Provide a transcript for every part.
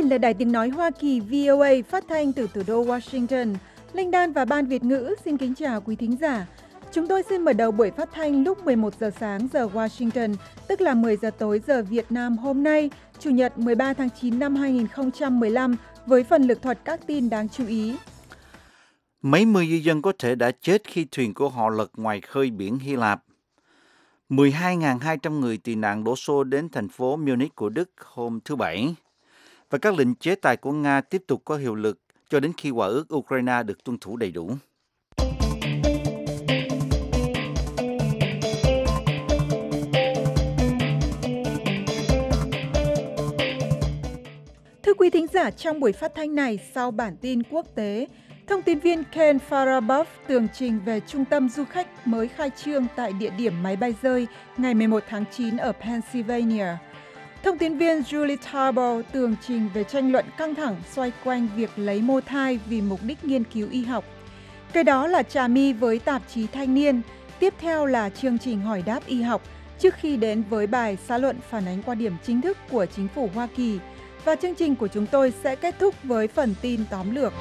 là Đài Tiếng Nói Hoa Kỳ VOA phát thanh từ thủ đô Washington. Linh Đan và Ban Việt ngữ xin kính chào quý thính giả. Chúng tôi xin mở đầu buổi phát thanh lúc 11 giờ sáng giờ Washington, tức là 10 giờ tối giờ Việt Nam hôm nay, Chủ nhật 13 tháng 9 năm 2015, với phần lược thuật các tin đáng chú ý. Mấy mươi di dân có thể đã chết khi thuyền của họ lật ngoài khơi biển Hy Lạp. 12.200 người tị nạn đổ xô đến thành phố Munich của Đức hôm thứ Bảy. Và các lệnh chế tài của Nga tiếp tục có hiệu lực cho đến khi hòa ước Ukraine được tuân thủ đầy đủ. Thưa quý thính giả, trong buổi phát thanh này, sau bản tin quốc tế, thông tin viên Ken Farabov tường trình về trung tâm du khách mới khai trương tại địa điểm máy bay rơi ngày 11 tháng 9 ở Pennsylvania. Thông tin viên Julie Tarbow tường trình về tranh luận căng thẳng xoay quanh việc lấy mô thai vì mục đích nghiên cứu y học. Cái đó là Trà My với tạp chí Thanh niên. Tiếp theo là chương trình hỏi đáp y học trước khi đến với bài xã luận phản ánh quan điểm chính thức của chính phủ Hoa Kỳ. Và chương trình của chúng tôi sẽ kết thúc với phần tin tóm lược.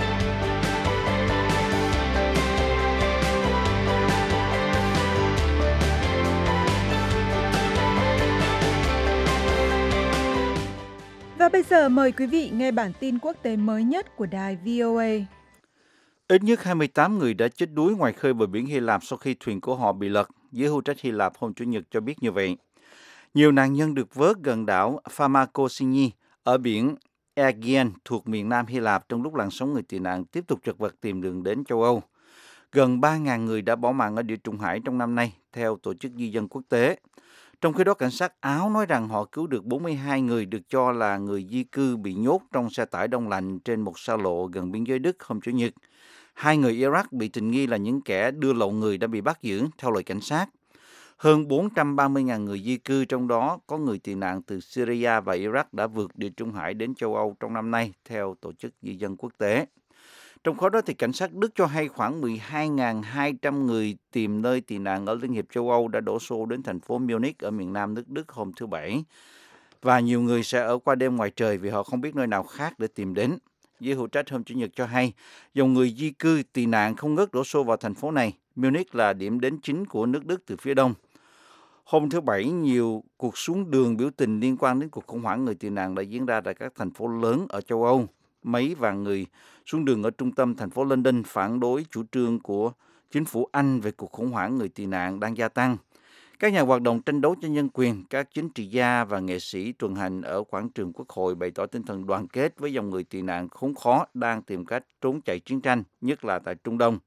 Và bây giờ mời quý vị nghe bản tin quốc tế mới nhất của đài VOA. Ít nhất 28 người đã chết đuối ngoài khơi bờ biển Hy Lạp sau khi thuyền của họ bị lật, giới hữu trách Hy Lạp hôm Chủ nhật cho biết như vậy. Nhiều nạn nhân được vớt gần đảo Famakosini ở biển Aegean thuộc miền Nam Hy Lạp trong lúc làn sóng người tị nạn tiếp tục chật vật tìm đường đến châu Âu. Gần 3.000 người đã bỏ mạng ở Địa Trung Hải trong năm nay, theo Tổ chức Di dân Quốc tế. Trong khi đó, cảnh sát Áo nói rằng họ cứu được 42 người được cho là người di cư bị nhốt trong xe tải đông lạnh trên một xa lộ gần biên giới Đức hôm Chủ nhật. 2 người Iraq bị tình nghi là những kẻ đưa lậu người đã bị bắt giữ, theo lời cảnh sát. Hơn 430.000 người di cư, trong đó có người tị nạn từ Syria và Iraq đã vượt Địa Trung Hải đến châu Âu trong năm nay, theo Tổ chức Di dân Quốc tế. Trong khi đó, thì cảnh sát Đức cho hay khoảng 12.200 người tìm nơi tị nạn ở Liên hiệp châu Âu đã đổ xô đến thành phố Munich ở miền nam nước Đức hôm thứ Bảy. Và nhiều người sẽ ở qua đêm ngoài trời vì họ không biết nơi nào khác để tìm đến. Giới hữu trách hôm Chủ nhật cho hay, dòng người di cư tị nạn không ngớt đổ xô vào thành phố này. Munich là điểm đến chính của nước Đức từ phía đông. Hôm thứ Bảy, nhiều cuộc xuống đường biểu tình liên quan đến cuộc khủng hoảng người tị nạn đã diễn ra tại các thành phố lớn ở châu Âu. Mấy vạn người xuống đường ở trung tâm thành phố London phản đối chủ trương của chính phủ Anh về cuộc khủng hoảng người tị nạn đang gia tăng. Các nhà hoạt động tranh đấu cho nhân quyền, các chính trị gia và nghệ sĩ tuần hành ở quảng trường Quốc hội bày tỏ tinh thần đoàn kết với dòng người tị nạn khốn khó đang tìm cách trốn chạy chiến tranh, nhất là tại Trung Đông.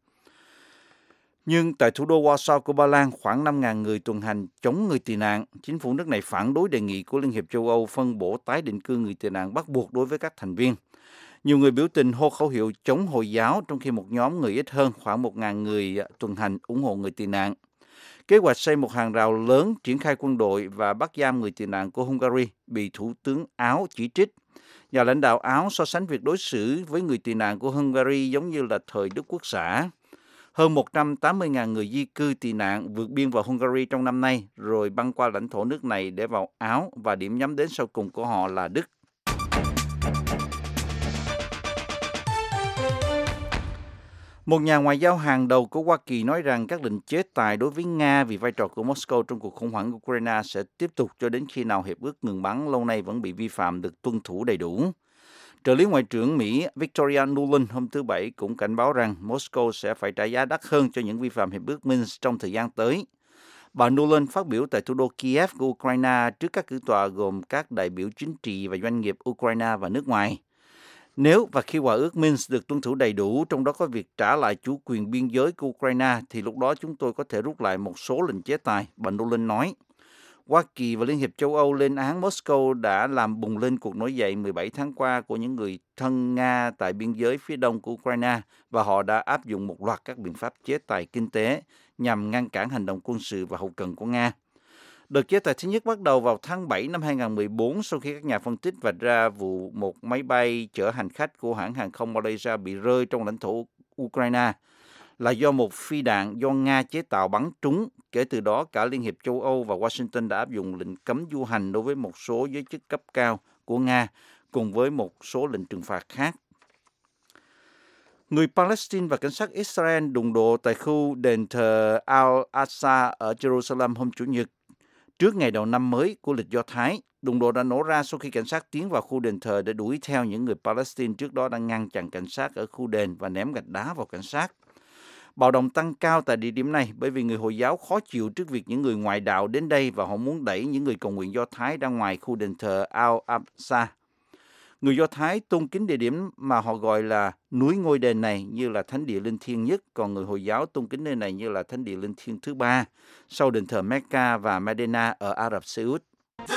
Nhưng tại thủ đô Warsaw của Ba Lan, khoảng 5.000 người tuần hành chống người tị nạn. Chính phủ nước này phản đối đề nghị của Liên hiệp châu Âu phân bổ tái định cư người tị nạn bắt buộc đối với các thành viên. Nhiều người biểu tình hô khẩu hiệu chống Hồi giáo, trong khi một nhóm người ít hơn, khoảng 1.000 người tuần hành ủng hộ người tị nạn. Kế hoạch xây một hàng rào lớn, triển khai quân đội và bắt giam người tị nạn của Hungary bị Thủ tướng Áo chỉ trích. Nhà lãnh đạo Áo so sánh việc đối xử với người tị nạn của Hungary giống như là thời Đức Quốc xã. Hơn 180.000 người di cư tị nạn vượt biên vào Hungary trong năm nay, rồi băng qua lãnh thổ nước này để vào Áo, và điểm nhắm đến sau cùng của họ là Đức. Một nhà ngoại giao hàng đầu của Hoa Kỳ nói rằng các lệnh chế tài đối với Nga vì vai trò của Moscow trong cuộc khủng hoảng Ukraine sẽ tiếp tục cho đến khi nào hiệp ước ngừng bắn lâu nay vẫn bị vi phạm được tuân thủ đầy đủ. Trợ lý Ngoại trưởng Mỹ Victoria Nuland hôm thứ Bảy cũng cảnh báo rằng Moscow sẽ phải trả giá đắt hơn cho những vi phạm hiệp ước Minsk trong thời gian tới. Bà Nuland phát biểu tại thủ đô Kiev của Ukraine trước các cử tọa gồm các đại biểu chính trị và doanh nghiệp Ukraine và nước ngoài. Nếu và khi hòa ước Minsk được tuân thủ đầy đủ, trong đó có việc trả lại chủ quyền biên giới của Ukraine, thì lúc đó chúng tôi có thể rút lại một số lệnh chế tài, bà Nuland nói. Hoa Kỳ và Liên hiệp châu Âu lên án Moscow đã làm bùng lên cuộc nổi dậy 17 tháng qua của những người thân Nga tại biên giới phía đông của Ukraine, và họ đã áp dụng một loạt các biện pháp chế tài kinh tế nhằm ngăn cản hành động quân sự và hậu cần của Nga. Đợt chế tài thứ nhất bắt đầu vào tháng 7 năm 2014 sau khi các nhà phân tích vạch ra vụ một máy bay chở hành khách của hãng hàng không Malaysia bị rơi trong lãnh thổ Ukraine là do một phi đạn do Nga chế tạo bắn trúng. Kể từ đó, cả Liên hiệp châu Âu và Washington đã áp dụng lệnh cấm du hành đối với một số giới chức cấp cao của Nga, cùng với một số lệnh trừng phạt khác. Người Palestine và cảnh sát Israel đụng độ tại khu đền thờ Al-Aqsa ở Jerusalem hôm Chủ nhật, trước ngày đầu năm mới của lịch Do Thái. Đụng độ đã nổ ra sau khi cảnh sát tiến vào khu đền thờ để đuổi theo những người Palestine trước đó đang ngăn chặn cảnh sát ở khu đền và ném gạch đá vào cảnh sát. Bạo động tăng cao tại địa điểm này bởi vì người Hồi giáo khó chịu trước việc những người ngoại đạo đến đây và họ muốn đẩy những người cầu nguyện Do Thái ra ngoài khu đền thờ Al-Aqsa. Người Do Thái tôn kính địa điểm mà họ gọi là núi ngôi đền này như là thánh địa linh thiêng nhất, còn người Hồi giáo tôn kính nơi này như là thánh địa linh thiêng thứ ba, sau đền thờ Mecca và Medina ở Ả Rập Xê Út.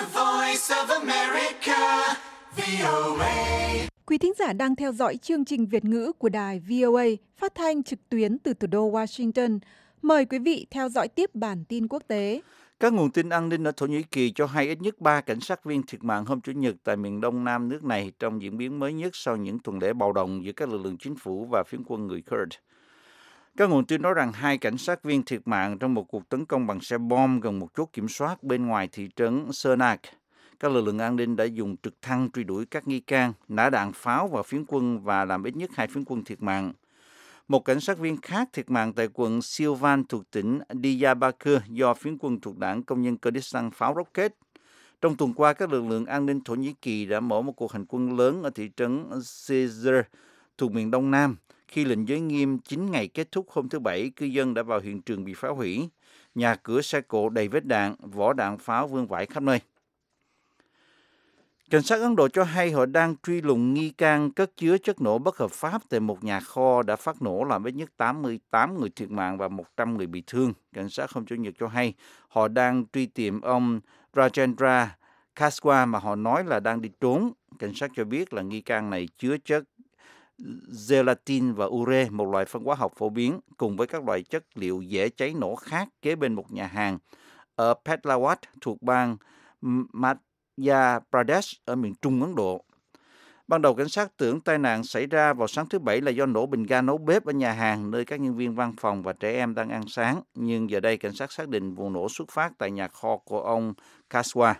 Quý thính giả đang theo dõi chương trình Việt ngữ của đài VOA phát thanh trực tuyến từ thủ đô Washington. Mời quý vị theo dõi tiếp bản tin quốc tế. Các nguồn tin an ninh ở Thổ Nhĩ Kỳ cho hay ít nhất 3 cảnh sát viên thiệt mạng hôm Chủ nhật tại miền đông nam nước này trong diễn biến mới nhất sau những tuần lễ bạo động giữa các lực lượng chính phủ và phiến quân người Kurd. Các nguồn tin nói rằng 2 cảnh sát viên thiệt mạng trong một cuộc tấn công bằng xe bom gần một chốt kiểm soát bên ngoài thị trấn Sernak. Các lực lượng an ninh đã dùng trực thăng truy đuổi các nghi can, nã đạn pháo vào phiến quân và làm ít nhất 2 phiến quân thiệt mạng. Một cảnh sát viên khác thiệt mạng tại quận Silvan thuộc tỉnh Diyarbakir do phiến quân thuộc đảng Công nhân Kurdistan pháo rocket. Trong tuần qua, các lực lượng an ninh Thổ Nhĩ Kỳ đã mở một cuộc hành quân lớn ở thị trấn Cizre thuộc miền Đông Nam. Khi lệnh giới nghiêm 9 ngày kết thúc hôm thứ Bảy, cư dân đã vào hiện trường bị phá hủy. Nhà cửa xe cộ đầy vết đạn, vỏ đạn pháo vương vãi khắp nơi. Cảnh sát Ấn Độ cho hay họ đang truy lùng nghi can cất chứa chất nổ bất hợp pháp tại một nhà kho đã phát nổ làm ít nhất 88 người thiệt mạng và 100 người bị thương. Cảnh sát hôm Chủ nhật cho hay họ đang truy tìm ông Rajendra Kaswa mà họ nói là đang đi trốn. Cảnh sát cho biết là nghi can này chứa chất gelatin và ure, một loại phân hóa học phổ biến, cùng với các loại chất liệu dễ cháy nổ khác kế bên một nhà hàng ở Petlawat thuộc bang Madhya Pradesh ở miền Trung Ấn Độ. Ban đầu cảnh sát tưởng tai nạn xảy ra vào sáng thứ Bảy là do nổ bình ga nấu bếp ở nhà hàng nơi các nhân viên văn phòng và trẻ em đang ăn sáng, nhưng giờ đây cảnh sát xác định vụ nổ xuất phát tại nhà kho của ông Kaswa.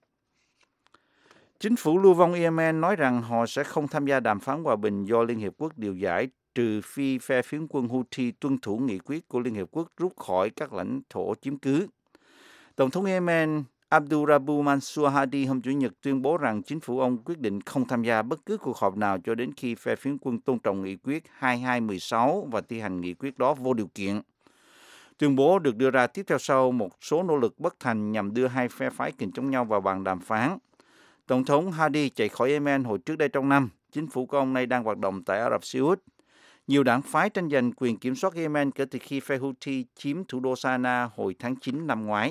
Chính phủ lưu vong Yemen nói rằng họ sẽ không tham gia đàm phán hòa bình do Liên Hiệp Quốc điều giải trừ phi phe phiến quân Houthi tuân thủ nghị quyết của Liên Hiệp Quốc rút khỏi các lãnh thổ chiếm cứ. Tổng thống Yemen Abdurabu Mansur Hadi hôm Chủ nhật tuyên bố rằng chính phủ ông quyết định không tham gia bất cứ cuộc họp nào cho đến khi phe phiến quân tôn trọng nghị quyết 2216 và thi hành nghị quyết đó vô điều kiện. Tuyên bố được đưa ra tiếp theo sau một số nỗ lực bất thành nhằm đưa hai phe phái kình chống nhau vào bàn đàm phán. Tổng thống Hadi chạy khỏi Yemen hồi trước đây trong năm. Chính phủ của ông này đang hoạt động tại Ả Rập Xê Út. Nhiều đảng phái tranh giành quyền kiểm soát Yemen kể từ khi phe Houthi chiếm thủ đô Sanaa hồi tháng 9 năm ngoái.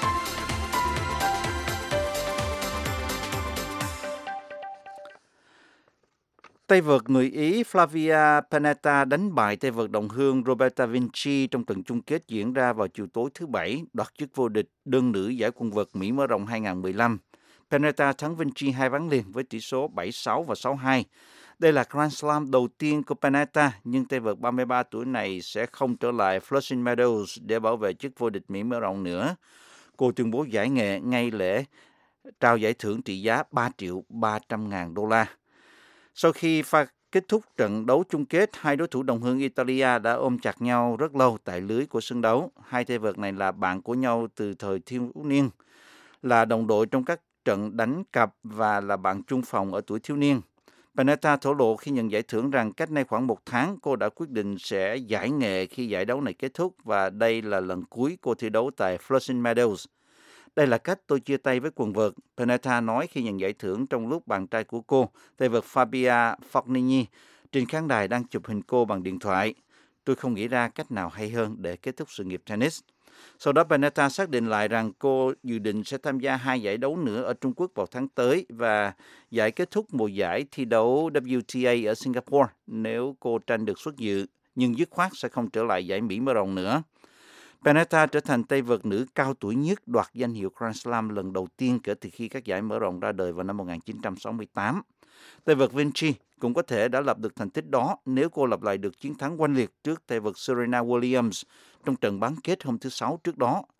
Tay vợt người Ý Flavia Pennetta đánh bại tay vợt đồng hương Roberta Vinci trong trận chung kết diễn ra vào chiều tối thứ Bảy, đoạt chức vô địch đơn nữ giải quần vợt Mỹ mở rộng 2015. Pennetta thắng Vinci 2 ván liền với tỷ số 7-6 và 6-2. Đây là Grand Slam đầu tiên của Pennetta, nhưng tay vợt 33 tuổi này sẽ không trở lại Flushing Meadows để bảo vệ chức vô địch Mỹ mở rộng nữa. Cô tuyên bố giải nghệ ngay lễ trao giải thưởng trị giá $3.300.000. Sau khi kết thúc trận đấu chung kết, hai đối thủ đồng hương Italia đã ôm chặt nhau rất lâu tại lưới của sân đấu. Hai tay vợt này là bạn của nhau từ thời thiếu niên, là đồng đội trong các trận đánh cặp và là bạn chung phòng ở tuổi thiếu niên. Pennetta thổ lộ khi nhận giải thưởng rằng cách nay khoảng 1 tháng cô đã quyết định sẽ giải nghệ khi giải đấu này kết thúc và đây là lần cuối cô thi đấu tại Flushing Meadows. Đây là cách tôi chia tay với quần vợt, Pennetta nói khi nhận giải thưởng trong lúc bạn trai của cô, tay vợt Fabio Fognini, trên khán đài đang chụp hình cô bằng điện thoại. Tôi không nghĩ ra cách nào hay hơn để kết thúc sự nghiệp tennis. Sau đó Pennetta xác định lại rằng cô dự định sẽ tham gia 2 giải đấu nữa ở Trung Quốc vào tháng tới và giải kết thúc mùa giải thi đấu WTA ở Singapore nếu cô tranh được xuất dự, nhưng dứt khoát sẽ không trở lại giải Mỹ mở rộng nữa. Pennetta trở thành tay vợt nữ cao tuổi nhất đoạt danh hiệu Grand Slam lần đầu tiên kể từ khi các giải mở rộng ra đời vào năm 1968. Tay vợt Vinci cũng có thể đã lập được thành tích đó nếu cô lập lại được chiến thắng oanh liệt trước tay vợt Serena Williams trong trận bán kết hôm thứ Sáu trước đó.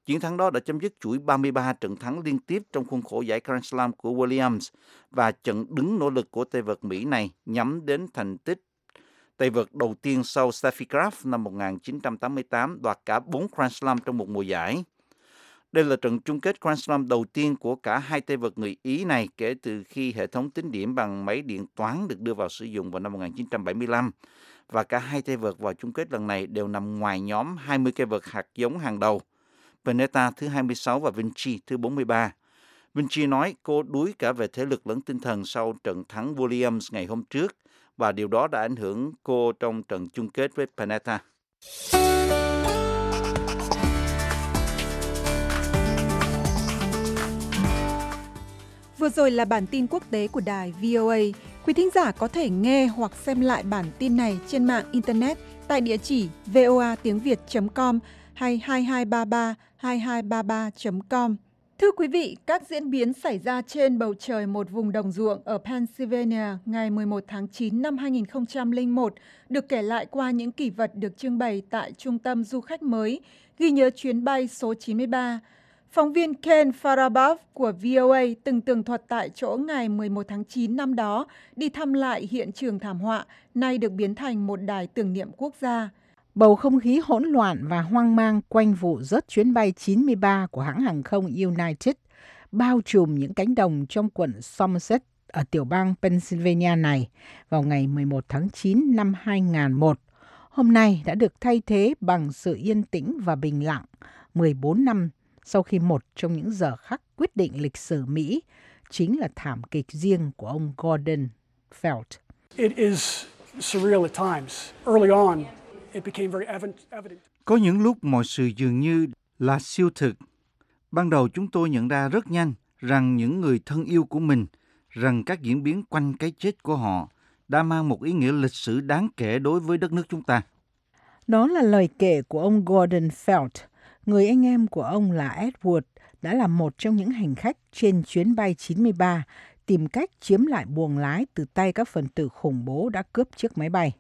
Chiến thắng đó đã chấm dứt chuỗi 33 trận thắng liên tiếp trong khuôn khổ giải Grand Slam của Williams và chặn đứng nỗ lực của tay vợt Mỹ này nhắm đến thành tích tay vợt đầu tiên sau Steffi Graf năm 1988 đoạt cả 4 Grand Slam trong một mùa giải. Đây là trận chung kết Grand Slam đầu tiên của cả hai tay vợt người Ý này kể từ khi hệ thống tính điểm bằng máy điện toán được đưa vào sử dụng vào năm 1975. Và cả hai tay vợt vào chung kết lần này đều nằm ngoài nhóm 20 cây vợt hạt giống hàng đầu. Pennetta thứ 26 và Vinci thứ 43. Vinci nói cô đuối cả về thể lực lẫn tinh thần sau trận thắng Williams ngày hôm trước và điều đó đã ảnh hưởng cô trong trận chung kết với Pennetta. Vừa rồi là bản tin quốc tế của đài VOA. Quý thính giả có thể nghe hoặc xem lại bản tin này trên mạng Internet tại địa chỉ voatiengviet.com hay 2233 com. Thưa quý vị, các diễn biến xảy ra trên bầu trời một vùng đồng ruộng ở Pennsylvania ngày 11 tháng 9 năm 2001 được kể lại qua những kỷ vật được trưng bày tại Trung tâm Du khách mới, ghi nhớ chuyến bay số 93. Phóng viên Ken Farabov của VOA từng tường thuật tại chỗ ngày 11 tháng 9 năm đó, đi thăm lại hiện trường thảm họa, nay được biến thành một đài tưởng niệm quốc gia. Bầu không khí hỗn loạn và hoang mang quanh vụ rớt chuyến bay 93 của hãng hàng không United bao trùm những cánh đồng trong quận Somerset ở tiểu bang Pennsylvania này vào ngày 11 tháng 9 năm 2001. Hôm nay đã được thay thế bằng sự yên tĩnh và bình lặng 14 năm sau khi một trong những giờ khắc quyết định lịch sử Mỹ chính là thảm kịch riêng của ông Gordon Felt. It is surreal at times. Early on, it became very evident. Có những lúc mọi sự dường như là siêu thực. Ban đầu chúng tôi nhận ra rất nhanh rằng những người thân yêu của mình, rằng các diễn biến quanh cái chết của họ đã mang một ý nghĩa lịch sử đáng kể đối với đất nước chúng ta. Đó là lời kể của ông Gordon Felt. Người anh em của ông là Edward đã là một trong những hành khách trên chuyến bay 93 tìm cách chiếm lại buồng lái từ tay các phần tử khủng bố đã cướp chiếc máy bay.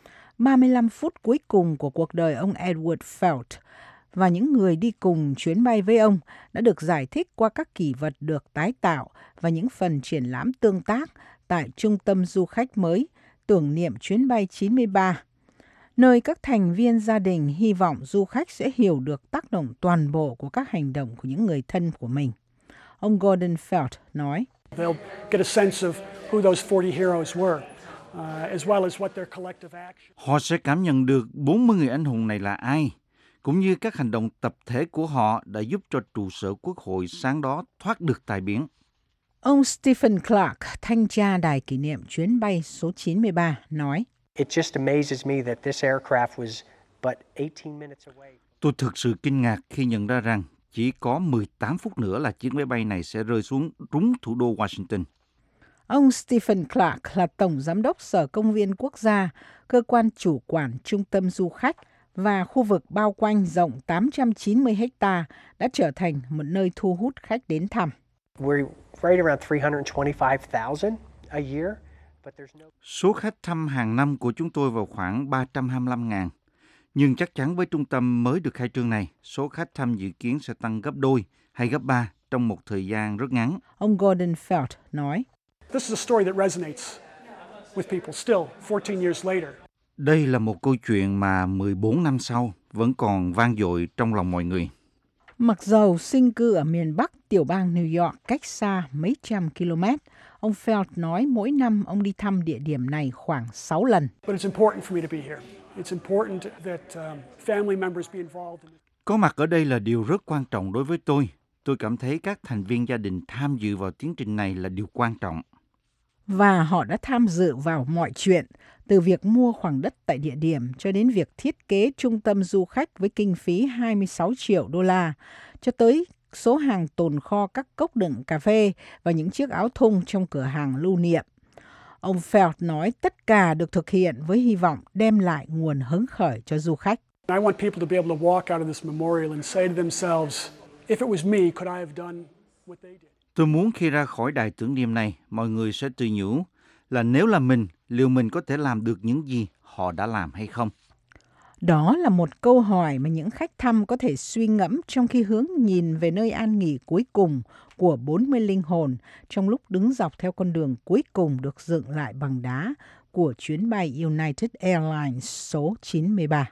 35 phút cuối cùng của cuộc đời ông Edward Felt và những người đi cùng chuyến bay với ông đã được giải thích qua các kỷ vật được tái tạo và những phần triển lãm tương tác tại Trung tâm Du khách mới tưởng niệm chuyến bay 93, nơi các thành viên gia đình hy vọng du khách sẽ hiểu được tác động toàn bộ của các hành động của những người thân của mình. Ông Gordon Felt nói, They'll get a sense of who those 40 heroes were, as well as what their collective action. Họ sẽ cảm nhận được 40 người anh hùng này là ai, cũng như các hành động tập thể của họ đã giúp cho trụ sở Quốc hội sáng đó thoát được tai biến. Ông Stephen Clark, thanh tra đài kỷ niệm chuyến bay số 93, nói, It just amazes me that this aircraft was but 18 minutes away. Tôi thực sự kinh ngạc khi nhận ra rằng chỉ có 18 phút nữa là chiếc máy bay này sẽ rơi xuống đúng thủ đô Washington. Ông Stephen Clark là Tổng Giám đốc Sở Công viên Quốc gia, cơ quan chủ quản Trung tâm Du khách và khu vực bao quanh rộng 890 ha đã trở thành một nơi thu hút khách đến thăm. We're right around 325,000 a year, but there's no... Số khách thăm hàng năm của chúng tôi vào khoảng 325.000. Nhưng chắc chắn với trung tâm mới được khai trương này, số khách thăm dự kiến sẽ tăng gấp đôi hay gấp 3 trong một thời gian rất ngắn. Ông Gordon Felt nói, This is a story that resonates with people still 14 years later. Đây là một câu chuyện mà 14 năm sau vẫn còn vang dội trong lòng mọi người. Mặc dầu sinh cư ở miền Bắc tiểu bang New York cách xa mấy trăm km, ông Felt nói mỗi năm ông đi thăm địa điểm này khoảng 6 lần. But it's important for me to be here. It's important that family members be involved in it. Có mặt ở đây là điều rất quan trọng đối với tôi. Tôi cảm thấy các thành viên gia đình tham dự vào tiến trình này là điều quan trọng. Và họ đã tham dự vào mọi chuyện, từ việc mua khoảng đất tại địa điểm cho đến việc thiết kế trung tâm du khách với kinh phí 26 triệu đô la, cho tới số hàng tồn kho các cốc đựng cà phê và những chiếc áo thun trong cửa hàng lưu niệm. Ông Felt nói tất cả được thực hiện với hy vọng đem lại nguồn hứng khởi cho du khách. I want people to be able to walk out of this memorial and say to themselves, if it was me, could I have done what they did? Tôi muốn khi ra khỏi đài tưởng niệm này, mọi người sẽ tự nhủ là nếu là mình, liệu mình có thể làm được những gì họ đã làm hay không? Đó là một câu hỏi mà những khách thăm có thể suy ngẫm trong khi hướng nhìn về nơi an nghỉ cuối cùng của 40 linh hồn trong lúc đứng dọc theo con đường cuối cùng được dựng lại bằng đá của chuyến bay United Airlines số 93.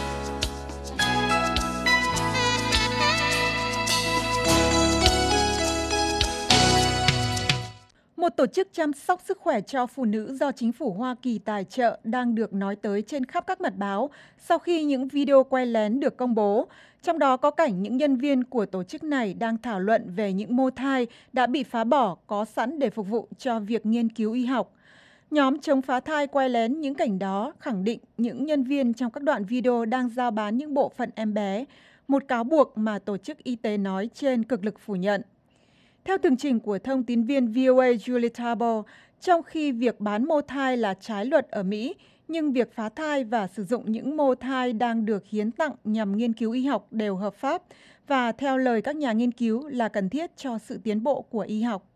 Một tổ chức chăm sóc sức khỏe cho phụ nữ do chính phủ Hoa Kỳ tài trợ đang được nói tới trên khắp các mặt báo sau khi những video quay lén được công bố. Trong đó có cảnh những nhân viên của tổ chức này đang thảo luận về những mô thai đã bị phá bỏ có sẵn để phục vụ cho việc nghiên cứu y học. Nhóm chống phá thai quay lén những cảnh đó khẳng định những nhân viên trong các đoạn video đang rao bán những bộ phận em bé, một cáo buộc mà Tổ chức Y tế nói trên cực lực phủ nhận. Theo tường trình của thông tín viên VOA Julie Tarbell, trong khi việc bán mô thai là trái luật ở Mỹ, nhưng việc phá thai và sử dụng những mô thai đang được hiến tặng nhằm nghiên cứu y học đều hợp pháp và theo lời các nhà nghiên cứu là cần thiết cho sự tiến bộ của y học.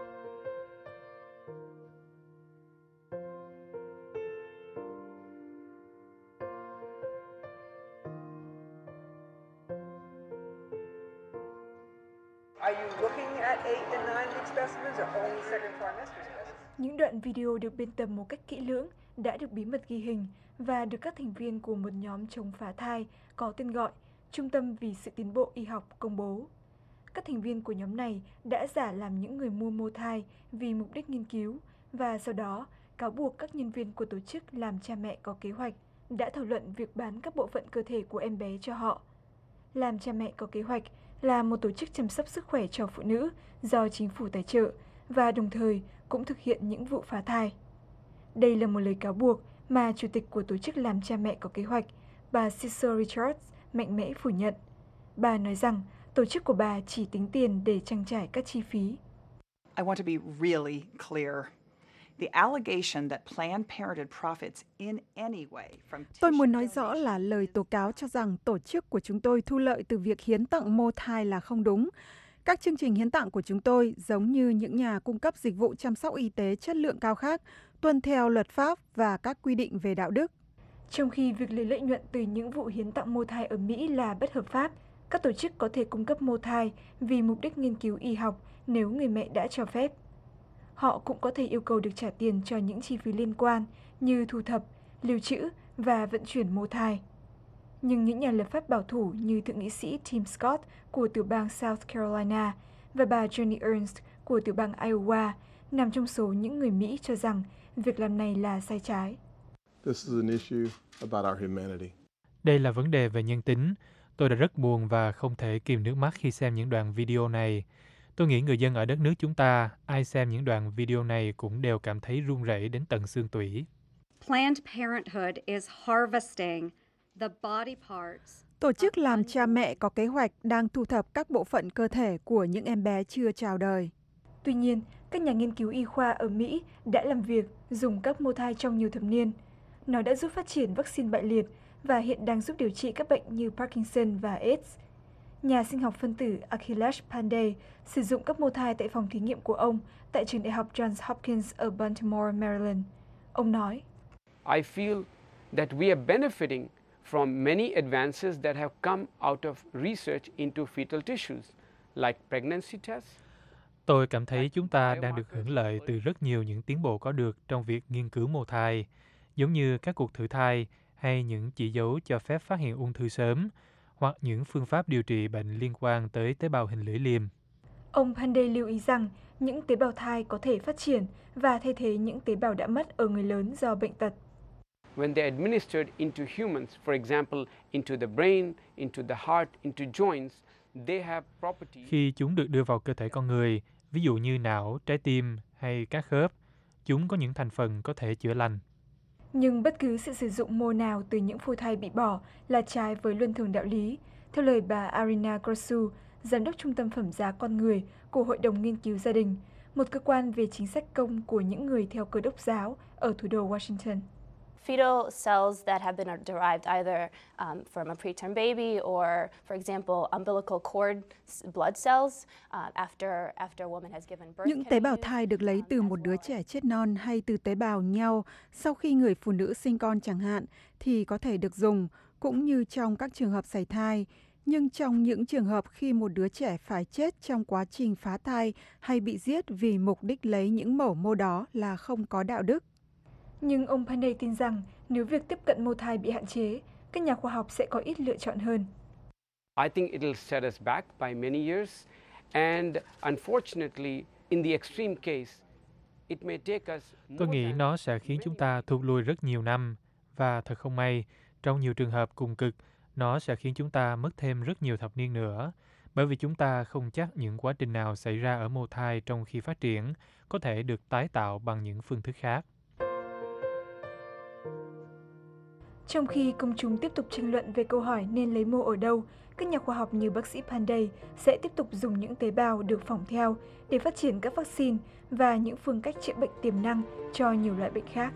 Are you looking at 8 and 9 week specimens or only second trimester specimens? Những đoạn video được biên tập một cách kỹ lưỡng đã được bí mật ghi hình và được các thành viên của một nhóm chống phá thai có tên gọi Trung tâm vì sự tiến bộ y học công bố. Các thành viên của nhóm này đã giả làm những người mua mô thai vì mục đích nghiên cứu và sau đó cáo buộc các nhân viên của tổ chức làm cha mẹ có kế hoạch đã thảo luận việc bán các bộ phận cơ thể của em bé cho họ. Làm cha mẹ có kế hoạch là một tổ chức chăm sóc sức khỏe cho phụ nữ do chính phủ tài trợ và đồng thời cũng thực hiện những vụ phá thai. Đây là một lời cáo buộc mà chủ tịch của tổ chức làm cha mẹ có kế hoạch, bà Cecil Richards, mạnh mẽ phủ nhận. Bà nói rằng tổ chức của bà chỉ tính tiền để trang trải các chi phí. I want to be really clear. The allegation that Planned Parenthood profits in any way from Tôi muốn nói rõ là lời tố cáo cho rằng tổ chức của chúng tôi thu lợi từ việc hiến tặng mô thai là không đúng. Các chương trình hiến tặng của chúng tôi, giống như những nhà cung cấp dịch vụ chăm sóc y tế chất lượng cao khác, tuân theo luật pháp và các quy định về đạo đức. Trong khi việc lấy lợi nhuận từ những vụ hiến tặng mô thai ở Mỹ là bất hợp pháp, các tổ chức có thể cung cấp mô thai vì mục đích nghiên cứu y học nếu người mẹ đã cho phép. Họ cũng có thể yêu cầu được trả tiền cho những chi phí liên quan như thu thập, lưu trữ và vận chuyển mô thai. Nhưng những nhà lập pháp bảo thủ như Thượng nghị sĩ Tim Scott của tiểu bang South Carolina và bà Joni Ernst của tiểu bang Iowa nằm trong số những người Mỹ cho rằng việc làm này là sai trái. Đây là vấn đề về nhân tính. Tôi đã rất buồn và không thể kìm nước mắt khi xem những đoạn video này. Tôi nghĩ người dân ở đất nước chúng ta, ai xem những đoạn video này cũng đều cảm thấy run rẩy đến tận xương tủy. Planned Parenthood is harvesting the body parts. Tổ chức làm cha mẹ có kế hoạch đang thu thập các bộ phận cơ thể của những em bé chưa chào đời. Tuy nhiên, các nhà nghiên cứu y khoa ở Mỹ đã làm việc dùng các mô thai trong nhiều thập niên. Nó đã giúp phát triển vaccine bại liệt và hiện đang giúp điều trị các bệnh như Parkinson và AIDS. Nhà sinh học phân tử Akhilesh Pandey sử dụng các mô thai tại phòng thí nghiệm của ông tại trường đại học Johns Hopkins ở Baltimore, Maryland. Ông nói, I feel that we are benefiting from many advances that have come out of research into fetal tissues, like pregnancy tests. Tôi cảm thấy chúng ta đang được hưởng lợi từ rất nhiều những tiến bộ có được trong việc nghiên cứu mô thai, giống như các cuộc thử thai hay những chỉ dấu cho phép phát hiện ung thư sớm, hoặc những phương pháp điều trị bệnh liên quan tới tế bào hình lưỡi liềm. Ông Pandey lưu ý rằng những tế bào thai có thể phát triển và thay thế những tế bào đã mất ở người lớn do bệnh tật. When they're administered into humans, for example, into the brain, into the heart, into joints, they have properties. Khi chúng được đưa vào cơ thể con người, ví dụ như não, trái tim hay các khớp, chúng có những thành phần có thể chữa lành. Nhưng bất cứ sự sử dụng mô nào từ những phôi thai bị bỏ là trái với luân thường đạo lý, theo lời bà Arina Grosu, giám đốc Trung tâm Phẩm giá Con Người của Hội đồng Nghiên cứu Gia đình, một cơ quan về chính sách công của những người theo Cơ đốc giáo ở thủ đô Washington. Fetal cells that have been derived either from a preterm baby or, for example, umbilical cord blood cells after a woman has given birth. Những tế bào thai được lấy từ một đứa trẻ chết non hay từ tế bào nhau sau khi người phụ nữ sinh con chẳng hạn thì có thể được dùng, cũng như trong các trường hợp sảy thai. Nhưng trong những trường hợp khi một đứa trẻ phải chết trong quá trình phá thai hay bị giết vì mục đích lấy những mẩu mô đó là không có đạo đức. Nhưng ông Pandey tin rằng nếu việc tiếp cận mô thai bị hạn chế, các nhà khoa học sẽ có ít lựa chọn hơn. I think it'll set us back by many years, and unfortunately, in the extreme case, it may take us Tôi nghĩ nó sẽ khiến chúng ta thụt lùi rất nhiều năm, và thật không may, trong nhiều trường hợp cùng cực, nó sẽ khiến chúng ta mất thêm rất nhiều thập niên nữa, bởi vì chúng ta không chắc những quá trình nào xảy ra ở mô thai trong khi phát triển có thể được tái tạo bằng những phương thức khác. Trong khi công chúng tiếp tục tranh luận về câu hỏi nên lấy mô ở đâu, các nhà khoa học như bác sĩ Pandey sẽ tiếp tục dùng những tế bào được phỏng theo để phát triển các vaccine và những phương cách chữa bệnh tiềm năng cho nhiều loại bệnh khác.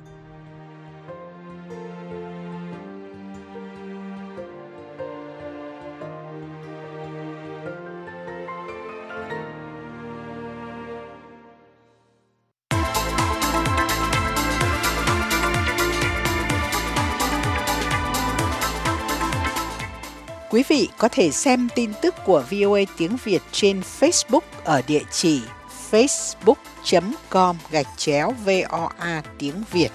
Quý vị có thể xem tin tức của VOA tiếng Việt trên Facebook ở địa chỉ facebook.com/VOA tiếng Việt.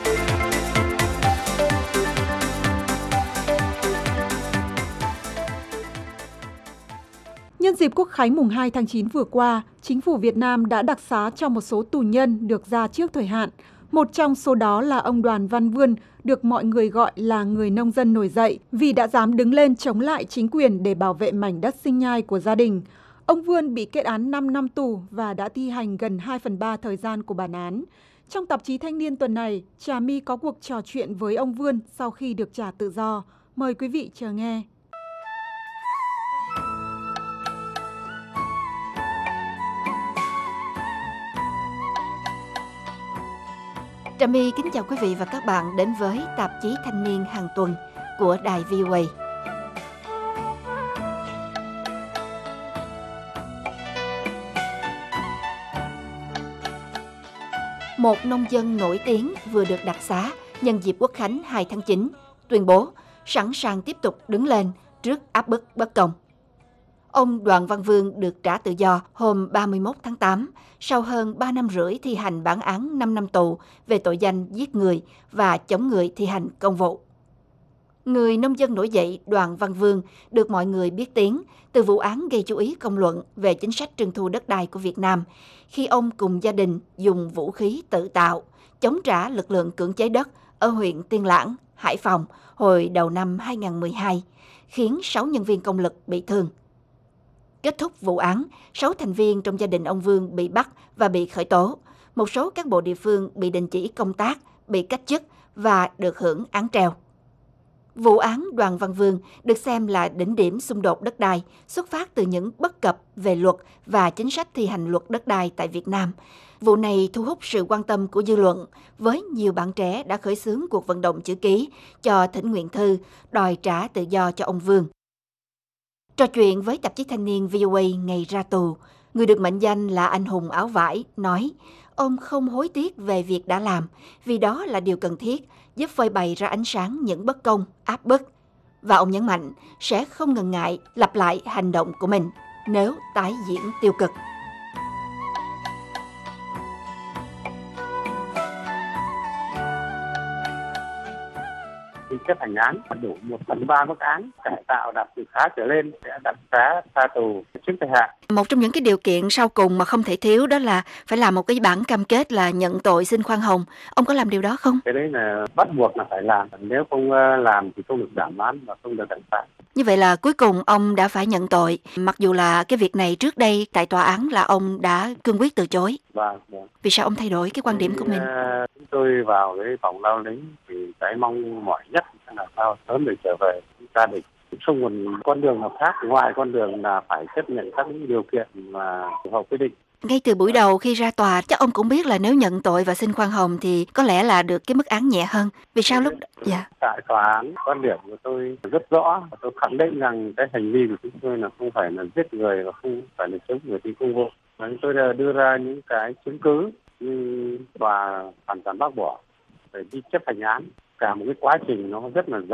Nhân dịp Quốc khánh mùng 2 tháng 9 vừa qua, Chính phủ Việt Nam đã đặc xá cho một số tù nhân được ra trước thời hạn. Một trong số đó là ông Đoàn Văn Vươn, được mọi người gọi là người nông dân nổi dậy vì đã dám đứng lên chống lại chính quyền để bảo vệ mảnh đất sinh nhai của gia đình. Ông Vươn bị kết án 5 năm tù và đã thi hành gần 2/3 thời gian của bản án. Trong tạp chí Thanh niên tuần này, Trà My có cuộc trò chuyện với ông Vươn sau khi được trả tự do. Mời quý vị chờ nghe. Trà My kính chào quý vị và các bạn đến với tạp chí Thanh niên hàng tuần của đài VOA. Một nông dân nổi tiếng vừa được đặc xá nhân dịp Quốc khánh 2 tháng 9, tuyên bố sẵn sàng tiếp tục đứng lên trước áp bức bất công. Ông Đoàn Văn Vươn được trả tự do hôm 31 tháng 8 sau hơn 3 năm rưỡi thi hành bản án 5 năm tù về tội danh giết người và chống người thi hành công vụ. Người nông dân nổi dậy Đoàn Văn Vươn được mọi người biết tiếng từ vụ án gây chú ý công luận về chính sách trưng thu đất đai của Việt Nam khi ông cùng gia đình dùng vũ khí tự tạo chống trả lực lượng cưỡng chế đất ở huyện Tiên Lãng, Hải Phòng hồi đầu năm 2012, khiến 6 nhân viên công lực bị thương. Kết thúc vụ án, 6 thành viên trong gia đình ông Vươn bị bắt và bị khởi tố. Một số cán bộ địa phương bị đình chỉ công tác, bị cách chức và được hưởng án treo. Vụ án Đoàn Văn Vươn được xem là đỉnh điểm xung đột đất đai xuất phát từ những bất cập về luật và chính sách thi hành luật đất đai tại Việt Nam. Vụ này thu hút sự quan tâm của dư luận, với nhiều bạn trẻ đã khởi xướng cuộc vận động chữ ký cho thỉnh nguyện thư đòi trả tự do cho ông Vươn. Trò chuyện với tạp chí Thanh niên VOA ngày ra tù, người được mệnh danh là anh hùng áo vải nói ông không hối tiếc về việc đã làm vì đó là điều cần thiết giúp phơi bày ra ánh sáng những bất công, áp bức. Và ông nhấn mạnh sẽ không ngần ngại lặp lại hành động của mình nếu tái diễn tiêu cực. Khi chấp hành án đủ 1/3 mức án, cải tạo đạt từ khá trở lên sẽ đặc xá tha tù trước thời hạn. Một trong những cái điều kiện sau cùng mà không thể thiếu đó là phải làm một cái bản cam kết là nhận tội xin khoan hồng. Ông có làm điều đó không? Cái đấy là bắt buộc là phải làm. Nếu không làm thì không được giảm án và không được đặc xá. Như vậy là cuối cùng ông đã phải nhận tội, mặc dù là cái việc này trước đây tại tòa án là ông đã cương quyết từ chối. Vâng. Vì sao ông thay đổi cái quan điểm của mình? Chúng tôi vào cái phòng lao lính thì cái mong mỏi nhất là sao sớm được trở về gia đình. Không còn con đường nào khác ngoài con đường là phải chấp nhận các điều kiện mà họ quy định. Ngay từ buổi đầu khi ra tòa, chắc ông cũng biết là nếu nhận tội và xin khoan hồng thì có lẽ là được cái mức án nhẹ hơn. Vì sao lúc dạ? Tại tòa án, quan điểm của tôi rất rõ. Tôi khẳng định rằng cái hành vi của chúng tôi là không phải là giết người và không phải là chống người thi công vụ. Tôi đã đưa ra những cái chứng cứ như tòa hoàn toàn bác bỏ để đi chấp hành án. Cả một cái quá trình nó rất là dài.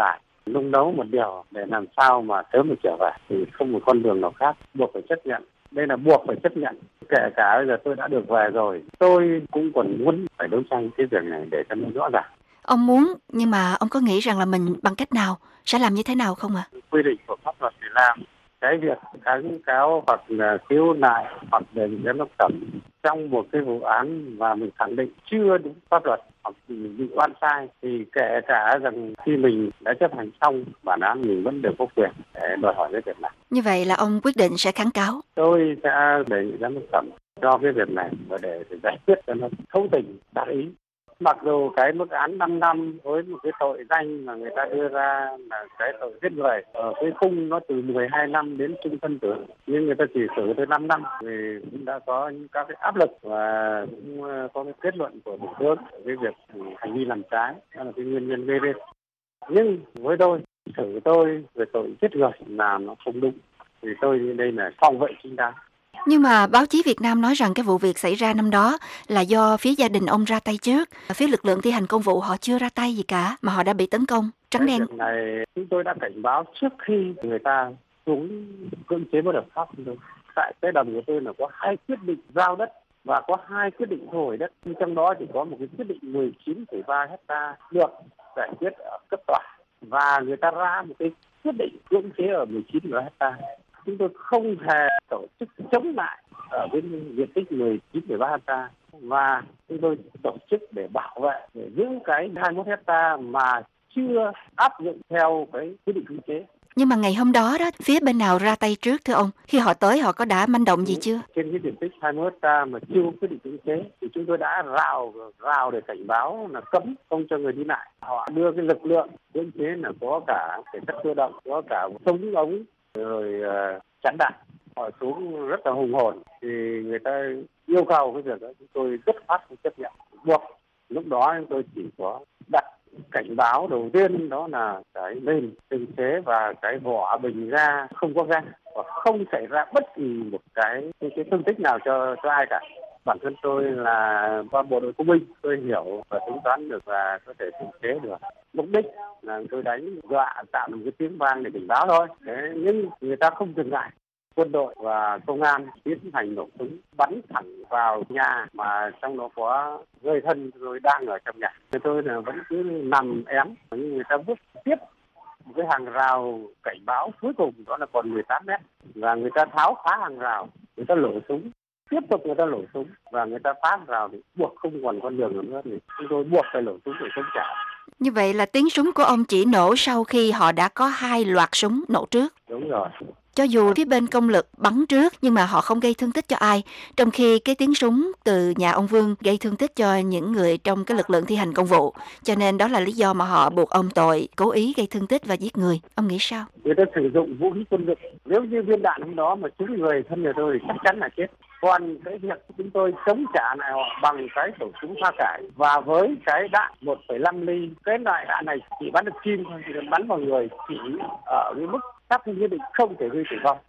nung nấu một điều để làm sao mà sớm được trở về, thì không một con đường nào khác, buộc phải chấp nhận. Đây là buộc phải chấp nhận. Kể cả bây giờ tôi đã được về rồi, tôi cũng còn muốn phải đấu tranh cái việc này để cho nó rõ ràng. Ông muốn, nhưng mà ông có nghĩ rằng là mình bằng cách nào, sẽ làm như thế nào không ạ? Quy định của pháp luật để làm cái việc kháng cáo hoặc là khiếu nại hoặc đề nghị giám đốc thẩm trong một cái vụ án và mình khẳng định chưa đúng pháp luật hoặc mình bị oan sai, thì kể cả rằng khi mình đã chấp hành xong bản án mình vẫn đều có quyền để đòi hỏi cái việc này. Như vậy là ông quyết định sẽ kháng cáo. Tôi sẽ đề nghị giám đốc thẩm cho cái việc này và để giải quyết cho nó thấu tình đạt ý. Mặc dù cái mức án 5 năm với một cái tội danh mà người ta đưa ra là cái tội giết người, ở cái khung nó từ 12 năm đến chung thân tử, nhưng người ta chỉ xử tới 5 năm vì cũng đã có những các cái áp lực và cũng có cái kết luận của thủ tướng cái việc hành vi làm trái, đó là cái nguyên nhân gây nên. Nhưng với tôi, xử tôi về tội giết người là nó không đúng, thì tôi nghĩ đây là phòng vệ chính đáng. Nhưng mà báo chí Việt Nam nói rằng cái vụ việc xảy ra năm đó là do phía gia đình ông ra tay trước, phía lực lượng thi hành công vụ họ chưa ra tay gì cả mà họ đã bị tấn công trắng đen. Việc này chúng tôi đã cảnh báo trước khi người ta xuống cưỡng chế bất hợp pháp. Tại cái đầm của tôi là có 2 quyết định giao đất và có 2 quyết định thu hồi đất, nhưng trong đó chỉ có một cái quyết định 19,3 hecta được giải quyết ở cấp tòa và người ta ra một cái quyết định cưỡng chế ở 19,3 hecta. Chúng tôi không hề tổ chức chống lại ở cái diện tích 19,3 hecta và chúng tôi tổ chức để bảo vệ, để giữ cái 21 hecta mà chưa áp dụng theo cái quyết định cưỡng chế. Nhưng mà ngày hôm đó đó, phía bên nào ra tay trước thưa ông? Khi họ tới họ có đã manh động gì chưa? Trên cái diện tích 21 hecta mà chưa quyết định cưỡng chế thì chúng tôi đã rào để cảnh báo là cấm không cho người đi lại. Họ đưa cái lực lượng cưỡng chế là có cả cảnh sát cơ động, có cả súng ống rồi chắn đạn, họ xuống rất là hùng hồn, thì người ta yêu cầu cái việc đó chúng tôi rất phát không chấp nhận, buộc lúc đó chúng tôi chỉ có đặt cảnh báo đầu tiên, đó là cái nền tự chế và cái vỏ bình ga không có ga và không xảy ra bất kỳ một cái thương tích nào cho ai cả. Bản thân tôi là qua bộ đội công binh, tôi hiểu và tính toán được và có thể tự chế được. Mục đích là tôi đánh dọa tạo một cái tiếng vang để cảnh báo thôi. Thế nhưng người ta không dừng lại. Quân đội và công an tiến hành nổ súng bắn thẳng vào nhà mà trong đó có người thân rồi đang ở trong nhà. Thì tôi là vẫn cứ nằm ém, nhưng người ta bước tiếp một cái hàng rào cảnh báo cuối cùng, đó là còn 18 mét và người ta tháo phá hàng rào, người ta nổ súng. Tiếp tục người ta nổ súng và người ta phá rào thì buộc không còn con đường nữa, thì chúng tôi buộc phải nổ súng để chống trả. Như vậy là tiếng súng của ông chỉ nổ sau khi họ đã có 2 loạt súng nổ trước. Đúng rồi. Cho dù phía bên công lực bắn trước nhưng mà họ không gây thương tích cho ai, trong khi cái tiếng súng từ nhà ông Vương gây thương tích cho những người trong cái lực lượng thi hành công vụ. Cho nên đó là lý do mà họ buộc ông tội cố ý gây thương tích và giết người. Ông nghĩ sao? Người ta sử dụng vũ khí quân dụng, nếu như viên đạn hôm đó mà trúng người thân nhà tôi thì chắc chắn là chết. Còn cái việc chúng tôi chống trả lại họ bằng cái khẩu súng pha cải và với cái đạn 1,5 ly, cái loại đạn này chỉ bắn được chim thôi, chỉ bắn vào người chỉ ở cái mức xác định nhất định không thể gây tử vong.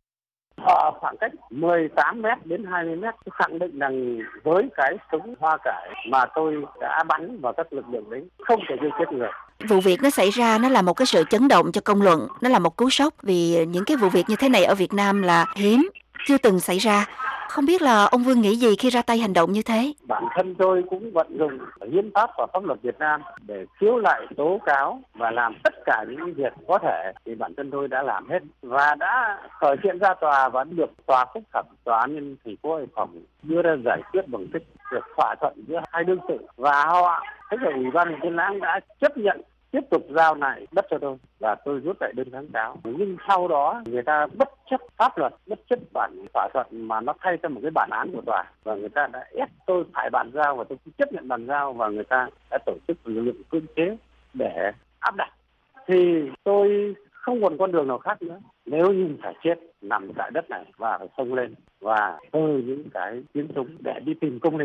Ở khoảng cách 18 mét đến 20 mét, tôi khẳng định rằng với cái súng hoa cải mà tôi đã bắn vào các lực lượng đấy không thể gây chết người. Vụ việc nó xảy ra nó là một cái sự chấn động cho công luận, nó là một cú sốc vì những cái vụ việc như thế này ở Việt Nam là hiếm, chưa từng xảy ra. Không biết là ông Vương nghĩ gì khi ra tay hành động như thế? Bản thân tôi cũng vận dụng hiến pháp và pháp luật Việt Nam để khiếu nại tố cáo và làm tất cả những việc có thể, thì bản thân tôi đã làm hết và đã khởi kiện ra tòa và được tòa phúc thẩm, tòa án nhân thành phố Hải Phòng đưa ra giải quyết bằng tích việc thỏa thuận giữa hai đương sự và họ, thế là Ủy ban Nhân dân Láng đã chấp nhận tiếp tục giao lại đất cho tôi và tôi rút lại đơn kháng cáo. Nhưng sau đó người ta bất chấp pháp luật, bất chấp bản thỏa thuận mà nó thay cho một cái bản án của tòa và người ta đã ép tôi phải bàn giao và tôi chấp nhận bàn giao và người ta đã tổ chức lực lượng cưỡng chế để áp đặt. Thì tôi không còn con đường nào khác nữa. Nếu như phải chết nằm tại đất này và phải xông lên và từ những cái tiếng súng để đi tìm công lý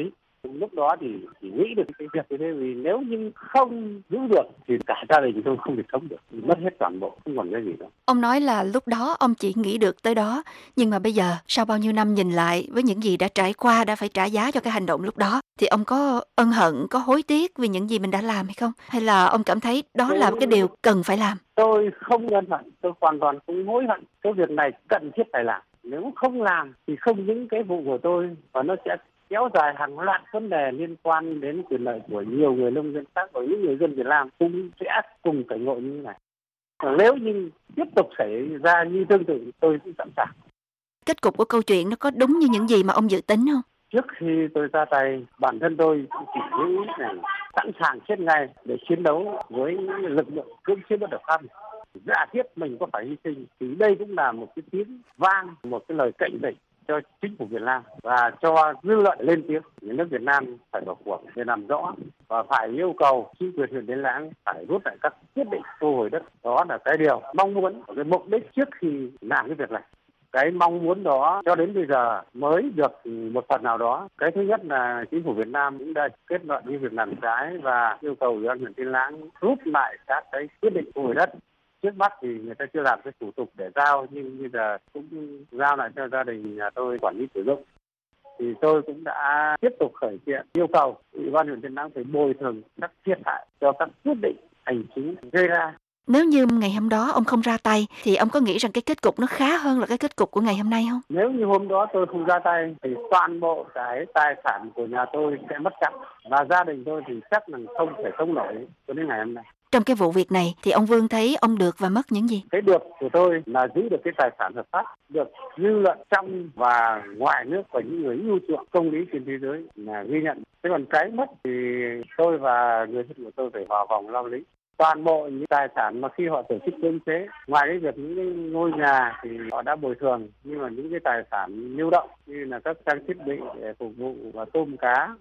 Lúc đó thì chỉ nghĩ được cái việc như thế, vì nếu như không giữ được thì cả gia đình tôi không thể sống được, mất hết toàn bộ, không còn cái gì nữa. Ông nói là lúc đó ông chỉ nghĩ được tới đó, nhưng mà bây giờ sau bao nhiêu năm nhìn lại với những gì đã trải qua, đã phải trả giá cho cái hành động lúc đó, thì ông có ân hận, có hối tiếc vì những gì mình đã làm hay không? Hay là ông cảm thấy đó là cái điều cần phải làm? Tôi không ân hận, tôi hoàn toàn không hối hận. Cái việc này cần thiết phải làm. Nếu không làm thì không những cái vụ của tôi và nó sẽ kéo dài hàng loạt vấn đề liên quan đến quyền lợi của nhiều người nông dân khác và những người dân Việt Nam cũng sẽ cùng cảnh ngộ như thế này. Nếu như tiếp tục xảy ra như tương tự, tôi cũng sẵn sàng. Kết cục của câu chuyện nó có đúng như những gì mà ông dự tính không? Trước khi tôi ra tay, bản thân tôi cũng chỉ nghĩ rằng sẵn sàng chết ngay để chiến đấu với lực lượng cưỡng chế bất hợp pháp. Giả thiết mình có phải hy sinh thì đây cũng là một cái tiếng vang, một cái lời cảnh tỉnh cho chính phủ Việt Nam và cho dư luận lên tiếng. Nhà nước Việt Nam phải vào cuộc để làm rõ và phải yêu cầu chính quyền huyện Tiên Lãng phải rút lại các quyết định thu hồi đất. Đó là cái điều mong muốn, cái mục đích trước khi làm cái việc này. Cái mong muốn đó cho đến bây giờ mới được một phần nào đó. Cái thứ nhất là chính phủ Việt Nam cũng đã kết luận cái việc làm trái và yêu cầu ủy ban huyện Tiên Lãng rút lại các cái quyết định thu hồi đất. Trước mắt thì người ta chưa làm cái thủ tục để giao, nhưng bây giờ cũng giao lại cho gia đình nhà tôi quản lý sử dụng. Thì tôi cũng đã tiếp tục khởi kiện yêu cầu ủy ban huyện Tiên Lãng phải bồi thường các thiệt hại cho các quyết định hành chính gây ra. Nếu như ngày hôm đó ông không ra tay thì ông có nghĩ rằng cái kết cục nó khá hơn là cái kết cục của ngày hôm nay không? Nếu như hôm đó tôi không ra tay thì toàn bộ cái tài sản của nhà tôi sẽ mất cắp và gia đình tôi thì chắc là không thể sống nổi cho đến ngày hôm nay. Trong cái vụ việc này thì ông Vương thấy ông được và mất những gì? Cái được của tôi là giữ được cái tài sản hợp pháp, được dư luận trong và ngoài nước và những người yêu chuộng công lý trên thế giới là ghi nhận. Thế còn cái mất thì tôi và người thân của tôi phải vào vòng lao lý. Toàn bộ những tài sản mà khi họ tổ chức cưỡng chế, ngoài cái việc những cái ngôi nhà thì họ đã bồi thường, nhưng mà những cái tài sản lưu động như là các trang thiết bị để phục vụ và tôm cá,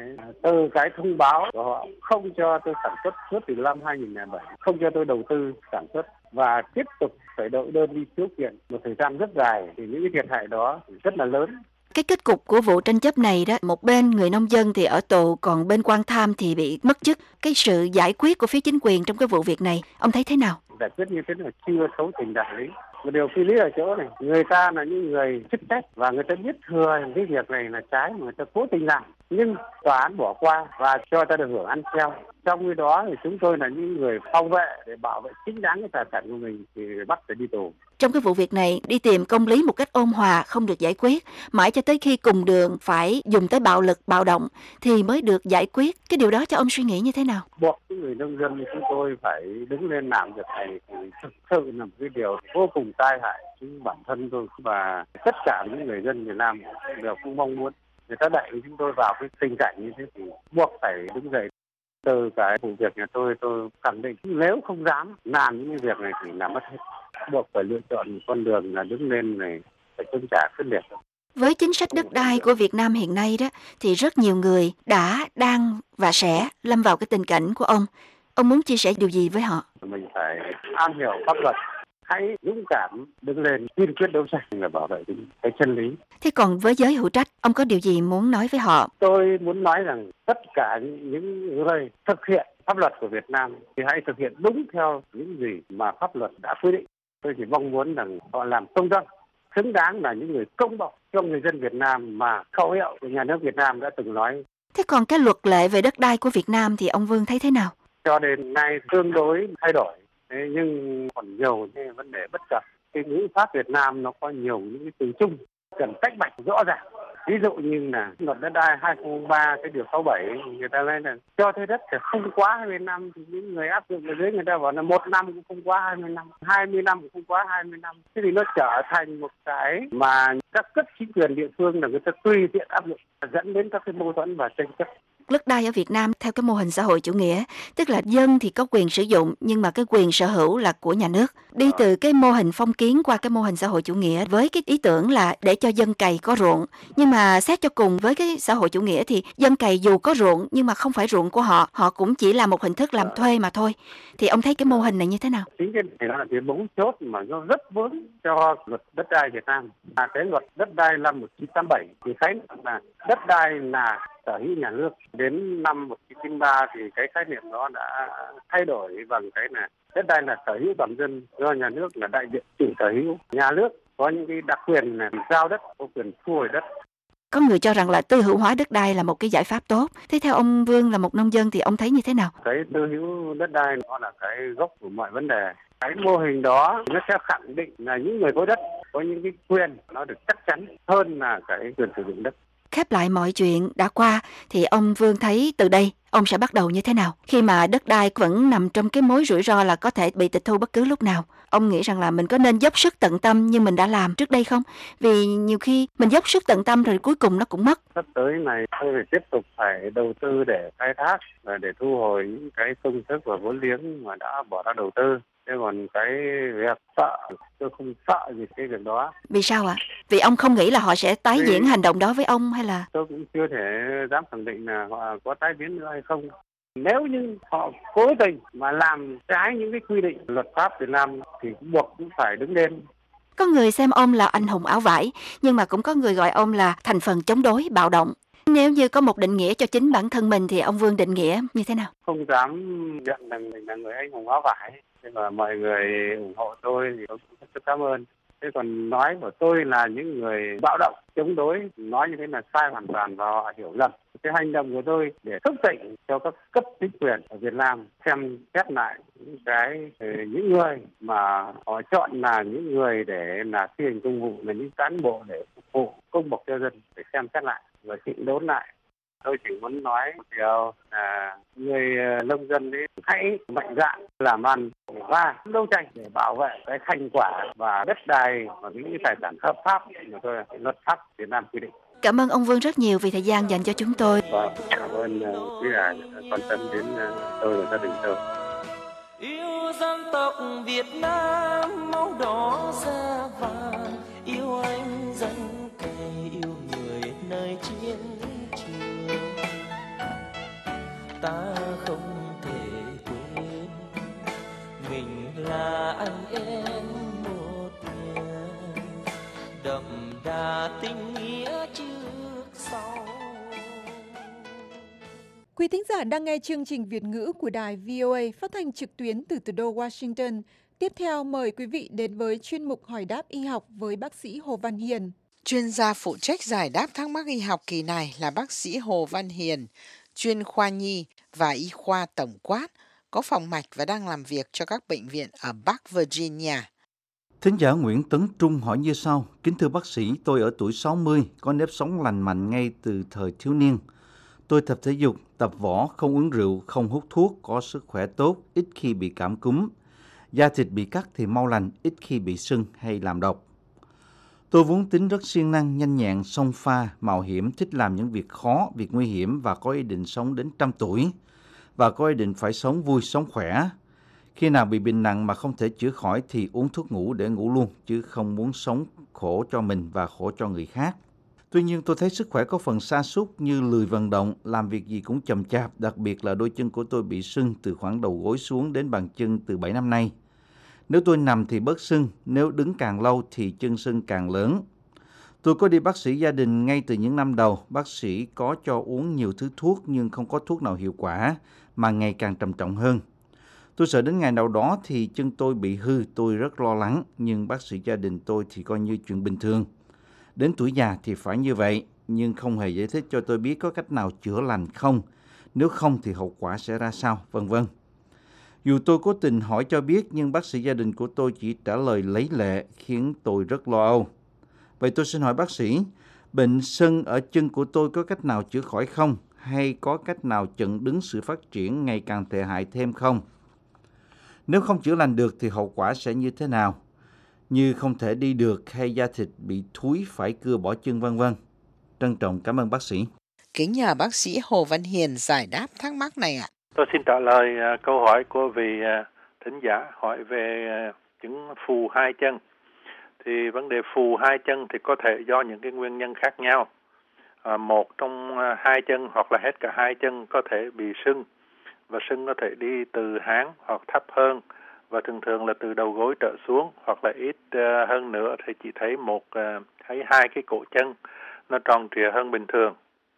từ cái thông báo của họ không cho tôi sản xuất suốt từ năm 2007, không cho tôi đầu tư sản xuất và tiếp tục phải đội đơn đi khiếu kiện một thời gian rất dài, thì những cái thiệt hại đó rất là lớn. Cái kết cục của vụ tranh chấp này đó, một bên người nông dân thì ở tù, còn bên quan tham thì bị mất chức. Cái sự giải quyết của phía chính quyền trong cái vụ việc này, ông thấy thế nào? Giải quyết như thế là chưa thấu tình đạt lý. Một điều phi lý ở chỗ này, người ta là những người chức trách và người ta biết thừa cái việc này là trái mà người ta cố tình làm, nhưng tòa án bỏ qua và cho ta được hưởng ăn treo. Trong khi đó thì chúng tôi là những người phòng vệ để bảo vệ chính đáng cái tài sản của mình thì bắt phải đi tù. Trong cái vụ việc này, đi tìm công lý một cách ôn hòa không được giải quyết, mãi cho tới khi cùng đường phải dùng tới bạo lực, bạo động thì mới được giải quyết. Cái điều đó cho ông suy nghĩ như thế nào? Buộc những người nông dân như chúng tôi phải đứng lên làm việc này thì thực sự là một cái điều vô cùng tai hại chính bản thân tôi và tất cả những người dân Việt Nam đều cũng mong muốn. Người ta đẩy chúng tôi vào cái tình cảnh như thế thì buộc phải đứng dậy. Từ cái vụ việc nhà tôi khẳng định nếu không dám làm những việc này thì làm mất hết. Buộc phải lựa chọn một con đường là đứng lên này phải chống trả quyết liệt. Với chính sách đất đai của Việt Nam hiện nay đó thì rất nhiều người đã, đang và sẽ lâm vào cái tình cảnh của ông. Ông muốn chia sẻ điều gì với họ? Mình phải am hiểu pháp luật, hãy dũng cảm đứng lên kiên quyết đấu tranh là bảo vệ cái chân lý. Thế còn với giới hữu trách, ông có điều gì muốn nói với họ? Tôi muốn nói rằng tất cả những người thực hiện pháp luật của Việt Nam thì hãy thực hiện đúng theo những gì mà pháp luật đã quy định. Tôi chỉ mong muốn rằng họ làm công dân, xứng đáng là những người công bằng cho người dân Việt Nam mà khẩu hiệu của nhà nước Việt Nam đã từng nói. Thế còn cái luật lệ về đất đai của Việt Nam thì ông Vương thấy thế nào? Cho đến nay tương đối thay đổi, nhưng còn nhiều cái vấn đề bất cập. Cái ngữ pháp Việt Nam nó có nhiều những cái từ chung cần tách bạch rõ ràng. Ví dụ như là luật đất đai 2003 cái điều 67 người ta nói là cho thuê đất thì không quá 20 năm, thì những người áp dụng ở dưới người ta bảo là 1 năm cũng không quá 20 năm, 20 năm cũng không quá 20 năm. Thế thì nó trở thành một cái mà các cấp chính quyền địa phương là người ta tùy tiện áp dụng, dẫn đến các cái mâu thuẫn và tranh chấp. Đất đai ở Việt Nam theo cái mô hình xã hội chủ nghĩa, tức là dân thì có quyền sử dụng nhưng mà cái quyền sở hữu là của nhà nước. Đi từ cái mô hình phong kiến qua cái mô hình xã hội chủ nghĩa với cái ý tưởng là để cho dân cày có ruộng. Nhưng mà xét cho cùng với cái xã hội chủ nghĩa thì dân cày dù có ruộng nhưng mà không phải ruộng của họ, họ cũng chỉ là một hình thức làm thuê mà thôi. Thì ông thấy cái mô hình này như thế nào? Chính cái này là cái mấu chốt mà nó rất vướng cho luật đất đai Việt Nam. Cái luật đất đai năm 1987 thì thấy là đất đai là sở hữu nhà nước. Đến năm 1993 thì cái khái niệm đó đã thay đổi bằng cái là đất đai là sở hữu toàn dân do nhà nước là đại diện chủ sở hữu. Nhà nước có những cái đặc quyền là giao đất, có quyền thu hồi đất. Có người cho rằng là tư hữu hóa đất đai là một cái giải pháp tốt. Thế theo ông Vương là một nông dân thì ông thấy như thế nào? Cái tư hữu đất đai nó là cái gốc của mọi vấn đề. Cái mô hình đó nó sẽ khẳng định là những người có đất có những cái quyền nó được chắc chắn hơn là cái quyền sử dụng đất. Khép lại mọi chuyện đã qua thì ông Vương thấy từ đây ông sẽ bắt đầu như thế nào? Khi mà đất đai vẫn nằm trong cái mối rủi ro là có thể bị tịch thu bất cứ lúc nào. Ông nghĩ rằng là mình có nên dốc sức tận tâm như mình đã làm trước đây không? Vì nhiều khi mình dốc sức tận tâm rồi cuối cùng nó cũng mất. Sắp tới này tôi phải tiếp tục phải đầu tư để khai thác và để thu hồi những cái công sức và vốn liếng mà đã bỏ ra đầu tư. Thế còn cái việc sợ, tôi không sợ gì cái việc đó. Vì sao ạ? Vì ông không nghĩ là họ sẽ tái diễn hành động đó với ông hay là? Tôi cũng chưa thể dám khẳng định là họ có tái biến nữa hay không. Nếu như họ cố tình mà làm trái những cái quy định luật pháp Việt Nam thì buộc cũng phải đứng lên. Có người xem ông là anh hùng áo vải, nhưng mà cũng có người gọi ông là thành phần chống đối, bạo động. Nếu như có một định nghĩa cho chính bản thân mình thì ông Vương định nghĩa như thế nào? Không dám nhận rằng mình là người anh hùng áo vải. Nhưng mà mọi người ủng hộ tôi thì tôi cũng rất cảm ơn. Thế còn nói của tôi là những người bạo động, chống đối, nói như thế là sai hoàn toàn và họ hiểu lầm. Cái hành động của tôi để thức tỉnh cho các cấp chính quyền ở Việt Nam xem xét lại những người mà họ chọn là những người để là thi hành công vụ, là những cán bộ để phục vụ công bộc cho dân, để xem xét lại và chỉnh đốn lại. Tôi chỉ muốn nói một điều là người nông dân ấy hãy mạnh dạn làm ăn và đấu tranh để bảo vệ cái thành quả và đất đai và những cái tài sản hợp pháp mà luật pháp Việt Nam quy định. Cảm ơn ông Vương rất nhiều vì thời gian dành cho chúng tôi. Cảm ơn quý vị quan tâm đến tôi và gia đình tôi. Yêu dân tộc Việt Nam máu đỏ da vàng, yêu anh dân cày, yêu người nơi chiến trường. Ta không thể quên mình là anh em một nhà, đậm đà tình nghĩa trước sau. Quý thính giả đang nghe chương trình Việt ngữ của đài VOA phát thanh trực tuyến từ thủ đô Washington. Tiếp theo mời quý vị đến với chuyên mục hỏi đáp y học với bác sĩ Hồ Văn Hiền. Chuyên gia phụ trách giải đáp thắc mắc y học kỳ này là bác sĩ Hồ Văn Hiền, chuyên khoa nhi và y khoa tổng quát, có phòng mạch và đang làm việc cho các bệnh viện ở Bắc Virginia. Thính giả Nguyễn Tấn Trung hỏi như sau: Kính thưa bác sĩ, tôi ở tuổi 60, có nếp sống lành mạnh ngay từ thời thiếu niên. Tôi tập thể dục, tập võ, không uống rượu, không hút thuốc, có sức khỏe tốt, ít khi bị cảm cúm. Da thịt bị cắt thì mau lành, ít khi bị sưng hay làm độc. Tôi vốn tính rất siêng năng, nhanh nhẹn, xông pha, mạo hiểm, thích làm những việc khó, việc nguy hiểm và có ý định sống đến 100 tuổi. Và có ý định phải sống vui, sống khỏe. Khi nào bị bệnh nặng mà không thể chữa khỏi thì uống thuốc ngủ để ngủ luôn, chứ không muốn sống khổ cho mình và khổ cho người khác. Tuy nhiên tôi thấy sức khỏe có phần sa sút như lười vận động, làm việc gì cũng chậm chạp, đặc biệt là đôi chân của tôi bị sưng từ khoảng đầu gối xuống đến bàn chân từ 7 năm nay. Nếu tôi nằm thì bớt sưng, nếu đứng càng lâu thì chân sưng càng lớn. Tôi có đi bác sĩ gia đình ngay từ những năm đầu, bác sĩ có cho uống nhiều thứ thuốc nhưng không có thuốc nào hiệu quả, mà ngày càng trầm trọng hơn. Tôi sợ đến ngày nào đó thì chân tôi bị hư, tôi rất lo lắng, nhưng bác sĩ gia đình tôi thì coi như chuyện bình thường. Đến tuổi già thì phải như vậy, nhưng không hề giải thích cho tôi biết có cách nào chữa lành không, nếu không thì hậu quả sẽ ra sao, vân vân. Dù tôi cố tình hỏi cho biết, nhưng bác sĩ gia đình của tôi chỉ trả lời lấy lệ, khiến tôi rất lo âu. Vậy tôi xin hỏi bác sĩ, bệnh sưng ở chân của tôi có cách nào chữa khỏi không? Hay có cách nào chặn đứng sự phát triển ngày càng tệ hại thêm không? Nếu không chữa lành được thì hậu quả sẽ như thế nào? Như không thể đi được hay da thịt bị thúi phải cưa bỏ chân vân vân. Trân trọng cảm ơn bác sĩ. Kính nhờ bác sĩ Hồ Văn Hiền giải đáp thắc mắc này ạ. Tôi xin trả lời câu hỏi của vị thính giả hỏi về chứng phù hai chân. Thì vấn đề phù hai chân thì có thể do những cái nguyên nhân khác nhau. Một trong hai chân hoặc là hết cả hai chân có thể bị sưng, và sưng có thể đi từ háng hoặc thấp hơn, và thường thường là từ đầu gối trở xuống, hoặc là ít hơn nữa thì chỉ thấy thấy hai cái cổ chân nó tròn trịa hơn bình thường.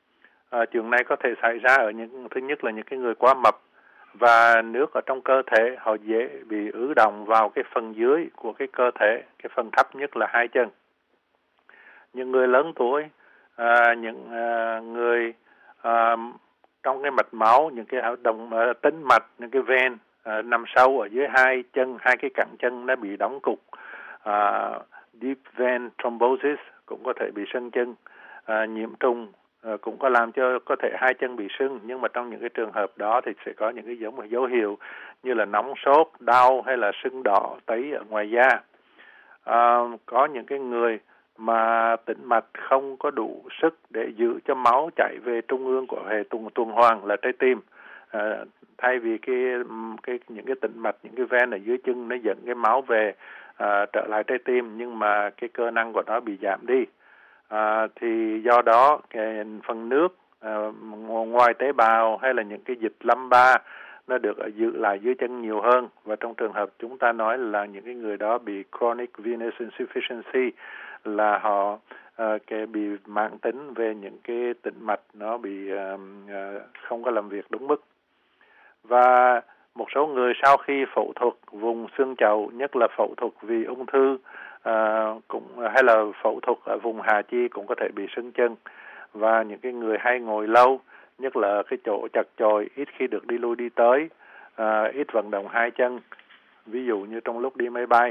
Chuyện này có thể xảy ra ở thứ nhất là những cái người quá mập, và nước ở trong cơ thể họ dễ bị ứ đọng vào cái phần dưới của cái cơ thể, cái phần thấp nhất là hai chân. Những người lớn tuổi, những người trong cái mạch máu, những cái tĩnh mạch, những cái vein nằm sâu ở dưới hai chân, hai cái cẳng chân nó bị đóng cục, deep vein thrombosis cũng có thể bị sưng chân, nhiễm trùng cũng có làm cho có thể hai chân bị sưng, nhưng mà trong những cái trường hợp đó thì sẽ có những cái dấu hiệu như là nóng sốt, đau hay là sưng đỏ tấy ở ngoài da. Có những cái người mà tĩnh mạch không có đủ sức để giữ cho máu chảy về trung ương của hệ tuần hoàn là trái tim. Thay vì những cái tĩnh mạch, những cái ven ở dưới chân nó dẫn cái máu về trở lại trái tim, nhưng mà cái cơ năng của nó bị giảm đi. Thì do đó cái phần nước ngoài tế bào hay là những cái dịch lâm ba nó được giữ lại dưới chân nhiều hơn, và trong trường hợp chúng ta nói là những cái người đó bị chronic venous insufficiency, là họ bị mãn tính về những cái tĩnh mạch nó bị không có làm việc đúng mức. Và một số người sau khi phẫu thuật vùng xương chậu, nhất là phẫu thuật vì ung thư hay là phẫu thuật ở vùng hạ chi cũng có thể bị sưng chân. Và những cái người hay ngồi lâu, nhất là cái chỗ chật chội, ít khi được đi lui đi tới, ít vận động hai chân, ví dụ như trong lúc đi máy bay.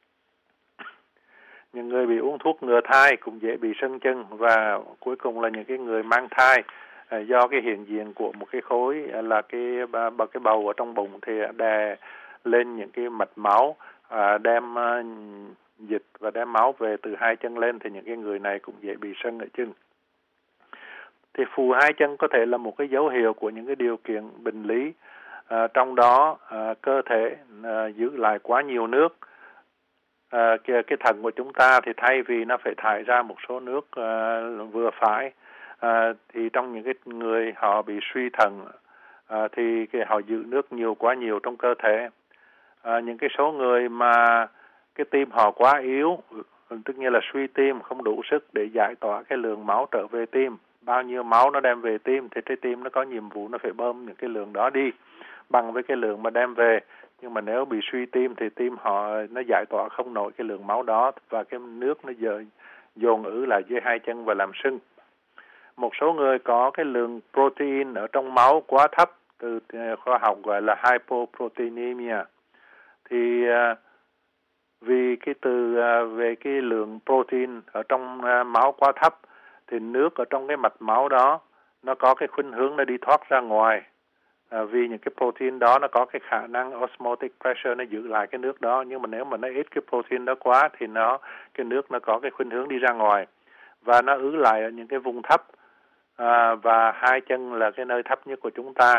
Những người bị uống thuốc ngừa thai cũng dễ bị sưng chân, và cuối cùng là những cái người mang thai, do cái hiện diện của một cái khối là cái bầu ở trong bụng thì đè lên những cái mạch máu, đem dịch và đem máu về từ hai chân lên, thì những cái người này cũng dễ bị sưng ở chân. Thì phù hai chân có thể là một cái dấu hiệu của những cái điều kiện bệnh lý, trong đó cơ thể giữ lại quá nhiều nước. Cái thận của chúng ta thì thay vì nó phải thải ra một số nước vừa phải, thì trong những cái người họ bị suy thận thì họ giữ nước quá nhiều trong cơ thể. Những cái số người mà cái tim họ quá yếu, tức như là suy tim, không đủ sức để giải tỏa cái lượng máu trở về tim. Bao nhiêu máu nó đem về tim thì trái tim nó có nhiệm vụ nó phải bơm những cái lượng đó đi bằng với cái lượng mà đem về. Nhưng mà nếu bị suy tim thì tim nó giải tỏa không nổi cái lượng máu đó, và cái nước nó dồn ứ lại dưới hai chân và làm sưng. Một số người có cái lượng protein ở trong máu quá thấp, từ khoa học gọi là hypoproteinemia. Thì vì về cái lượng protein ở trong máu quá thấp, thì nước ở trong cái mạch máu đó nó có cái khuynh hướng nó đi thoát ra ngoài. Vì những cái protein đó nó có cái khả năng osmotic pressure, nó giữ lại cái nước đó, nhưng mà nếu mà nó ít cái protein đó quá thì cái nước nó có cái khuynh hướng đi ra ngoài, và nó ứ lại ở những cái vùng thấp, và hai chân là cái nơi thấp nhất của chúng ta.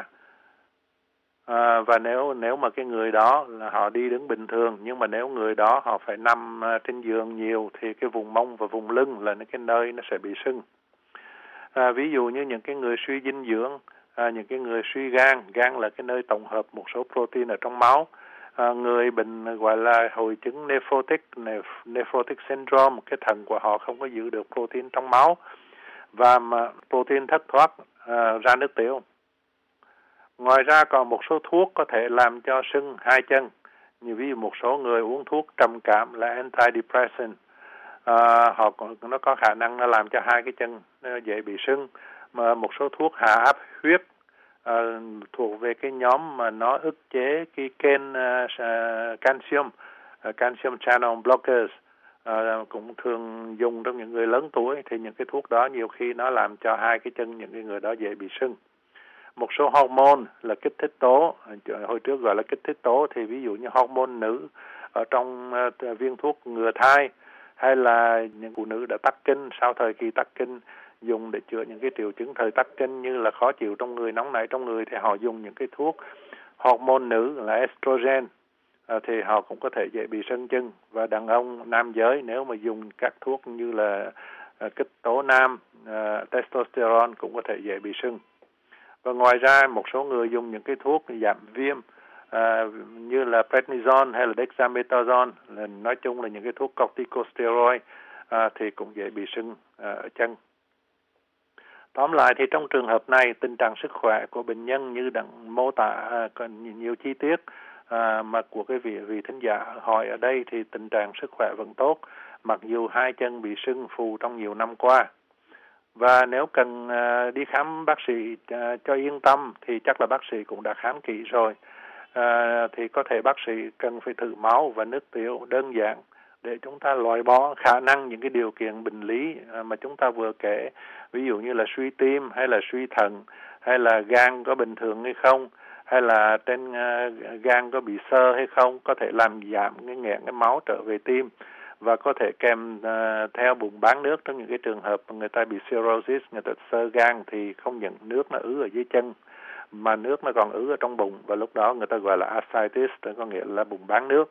Và nếu mà cái người đó là họ đi đứng bình thường, nhưng mà nếu người đó họ phải nằm trên giường nhiều, thì cái vùng mông và vùng lưng là cái nơi nó sẽ bị sưng. Ví dụ như những cái người suy dinh dưỡng, những cái người suy gan là cái nơi tổng hợp một số protein ở trong máu. Người bệnh gọi là hội chứng nephrotic syndrome, cái thận của họ không có giữ được protein trong máu, và mà protein thất thoát ra nước tiểu. Ngoài ra còn một số thuốc có thể làm cho sưng hai chân, như ví dụ một số người uống thuốc trầm cảm là antidepressant, nó có khả năng nó làm cho hai cái chân nó dễ bị sưng. Mà một số thuốc hạ áp huyết thuộc về cái nhóm mà nó ức chế cái kênh calcium channel blockers, cũng thường dùng trong những người lớn tuổi, thì những cái thuốc đó nhiều khi nó làm cho hai cái chân những cái người đó dễ bị sưng. Một số hormone là kích thích tố, hồi trước gọi là kích thích tố, thì ví dụ như hormone nữ ở trong viên thuốc ngừa thai, hay là những phụ nữ đã tắc kinh, sau thời kỳ tắc kinh dùng để chữa những cái triệu chứng thời tắc kinh như là khó chịu trong người, nóng nảy trong người, thì họ dùng những cái thuốc hormone nữ là estrogen, thì họ cũng có thể dễ bị sưng chân. Và đàn ông nam giới nếu mà dùng các thuốc như là kích tố nam, testosterone cũng có thể dễ bị sưng. Và ngoài ra một số người dùng những cái thuốc giảm viêm như là prednisone hay là dexamethasone, nói chung là những cái thuốc corticosteroid, thì cũng dễ bị sưng ở chân. Tóm lại thì trong trường hợp này, tình trạng sức khỏe của bệnh nhân như đã mô tả còn nhiều chi tiết mà của cái vị thính giả hỏi ở đây thì tình trạng sức khỏe vẫn tốt, mặc dù hai chân bị sưng phù trong nhiều năm qua. Và nếu cần đi khám bác sĩ cho yên tâm thì chắc là bác sĩ cũng đã khám kỹ rồi. Thì có thể bác sĩ cần phải thử máu và nước tiểu đơn giản để chúng ta loại bỏ khả năng những cái điều kiện bệnh lý mà chúng ta vừa kể, ví dụ như là suy tim hay là suy thận hay là gan có bình thường hay không, hay là trên gan có bị xơ hay không, có thể làm giảm cái nghẹn cái máu trở về tim và có thể kèm theo bụng bán nước trong những cái trường hợp người ta bị cirrhosis, người ta xơ gan thì không những nước nó ứ ở dưới chân mà nước nó còn ứ ở trong bụng, và lúc đó người ta gọi là ascites, có nghĩa là bụng bán nước.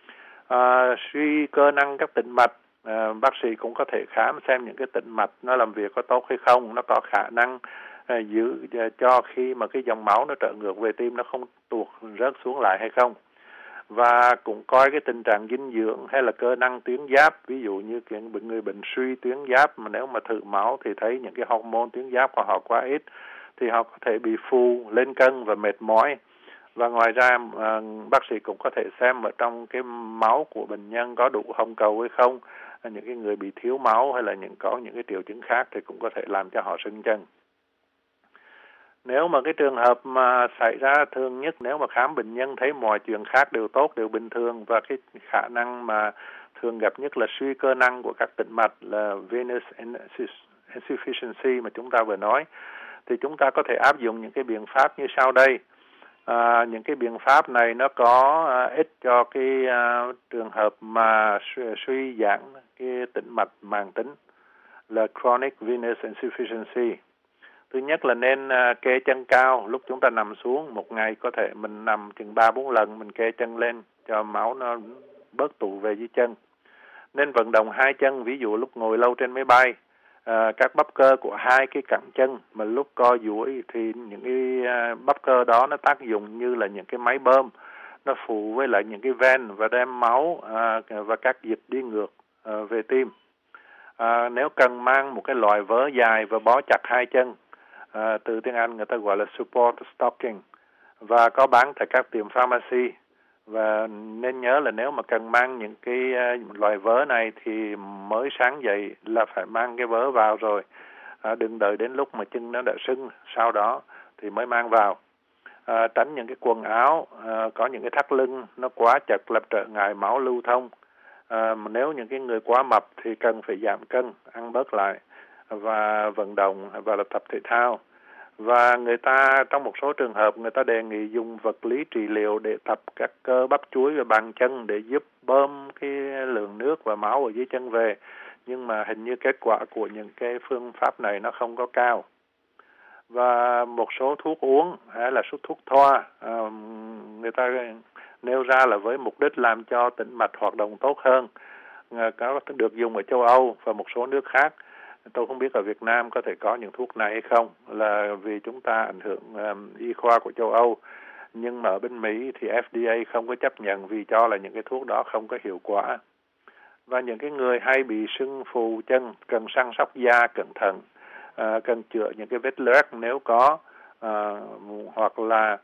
Suy cơ năng các tĩnh mạch, bác sĩ cũng có thể khám xem những cái tĩnh mạch nó làm việc có tốt hay không, nó có khả năng giữ cho khi mà cái dòng máu nó trở ngược về tim nó không tuột rớt xuống lại hay không. Và cũng coi cái tình trạng dinh dưỡng hay là cơ năng tuyến giáp, ví dụ như người bệnh suy tuyến giáp mà nếu mà thử máu thì thấy những cái hormone tuyến giáp của họ quá ít thì họ có thể bị phù, lên cân và mệt mỏi. Và ngoài ra bác sĩ cũng có thể xem ở trong cái máu của bệnh nhân có đủ hồng cầu hay không. Những cái người bị thiếu máu hay là có những cái triệu chứng khác thì cũng có thể làm cho họ sưng chân. Nếu mà cái trường hợp mà xảy ra thường nhất, nếu mà khám bệnh nhân thấy mọi chuyện khác đều tốt, đều bình thường, và cái khả năng mà thường gặp nhất là suy cơ năng của các tĩnh mạch là venous insufficiency mà chúng ta vừa nói, thì chúng ta có thể áp dụng những cái biện pháp như sau đây. Những cái biện pháp này nó có ích cho cái trường hợp mà suy giãn cái tĩnh mạch màng tính là chronic venous insufficiency. Thứ nhất là nên kê chân cao lúc chúng ta nằm xuống. Một ngày có thể mình nằm chừng 3-4 lần, mình kê chân lên cho máu nó bớt tụ về dưới chân. Nên vận động hai chân, ví dụ lúc ngồi lâu trên máy bay, các bắp cơ của hai cái cẳng chân mà lúc co duỗi thì những cái bắp cơ đó nó tác dụng như là những cái máy bơm, nó phụ với lại những cái ven và đem máu và các dịch đi ngược về tim. Nếu cần mang một cái loại vớ dài và bó chặt hai chân, từ tiếng Anh người ta gọi là support stocking, và có bán tại các tiệm pharmacy. Và nên nhớ là nếu mà cần mang những cái loại vớ này thì mới sáng dậy là phải mang cái vớ vào rồi, đừng đợi đến lúc mà chân nó đã sưng sau đó thì mới mang vào. Tránh những cái quần áo có những cái thắt lưng nó quá chật làm trở ngại máu lưu thông. Nếu những cái người quá mập thì cần phải giảm cân, ăn bớt lại và vận động và là tập thể thao. Và người ta trong một số trường hợp người ta đề nghị dùng vật lý trị liệu để tập các cơ bắp chuối và bàn chân để giúp bơm cái lượng nước và máu ở dưới chân về. Nhưng mà hình như kết quả của những cái phương pháp này nó không có cao. Và một số thuốc uống hay là số thuốc thoa, người ta nêu ra là với mục đích làm cho tĩnh mạch hoạt động tốt hơn, có được dùng ở châu Âu và một số nước khác. Tôi không biết ở Việt Nam có thể có những thuốc này hay không, là vì chúng ta ảnh hưởng y khoa của châu Âu. Nhưng mà ở bên Mỹ thì FDA không có chấp nhận vì cho là những cái thuốc đó không có hiệu quả. Và những cái người hay bị sưng phù chân cần săn sóc da cẩn thận, cần chữa những cái vết loét nếu có, hoặc là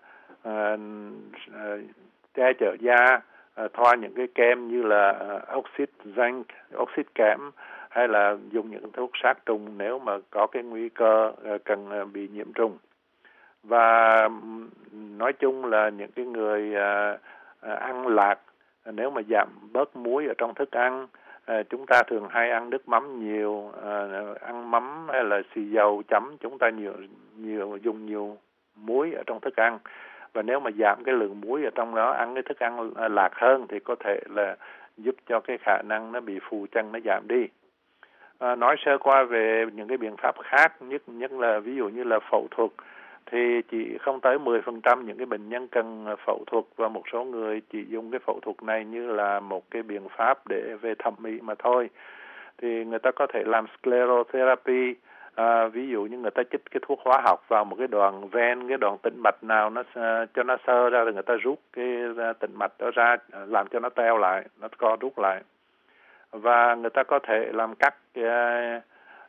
che chở da, thoa những cái kem như là oxit zinc, oxit kẽm, hay là dùng những thuốc sát trùng nếu mà có cái nguy cơ cần bị nhiễm trùng. Và nói chung là những cái người ăn lạc, nếu mà giảm bớt muối ở trong thức ăn, chúng ta thường hay ăn nước mắm nhiều, ăn mắm hay là xì dầu chấm, chúng ta dùng nhiều muối ở trong thức ăn. Và nếu mà giảm cái lượng muối ở trong đó, ăn cái thức ăn lạc hơn thì có thể là giúp cho cái khả năng nó bị phù chân nó giảm đi. Nói sơ qua về những cái biện pháp khác, nhất là ví dụ như là phẫu thuật, thì chỉ không tới 10% những cái bệnh nhân cần phẫu thuật, và một số người chỉ dùng cái phẫu thuật này như là một cái biện pháp để về thẩm mỹ mà thôi. Thì người ta có thể làm sclerotherapy, ví dụ như người ta chích cái thuốc hóa học vào một cái đoạn ven, cái đoạn tĩnh mạch nào nó cho nó xơ ra, rồi người ta rút cái tĩnh mạch đó ra, làm cho nó teo lại, nó co rút lại. Và người ta có thể làm cắt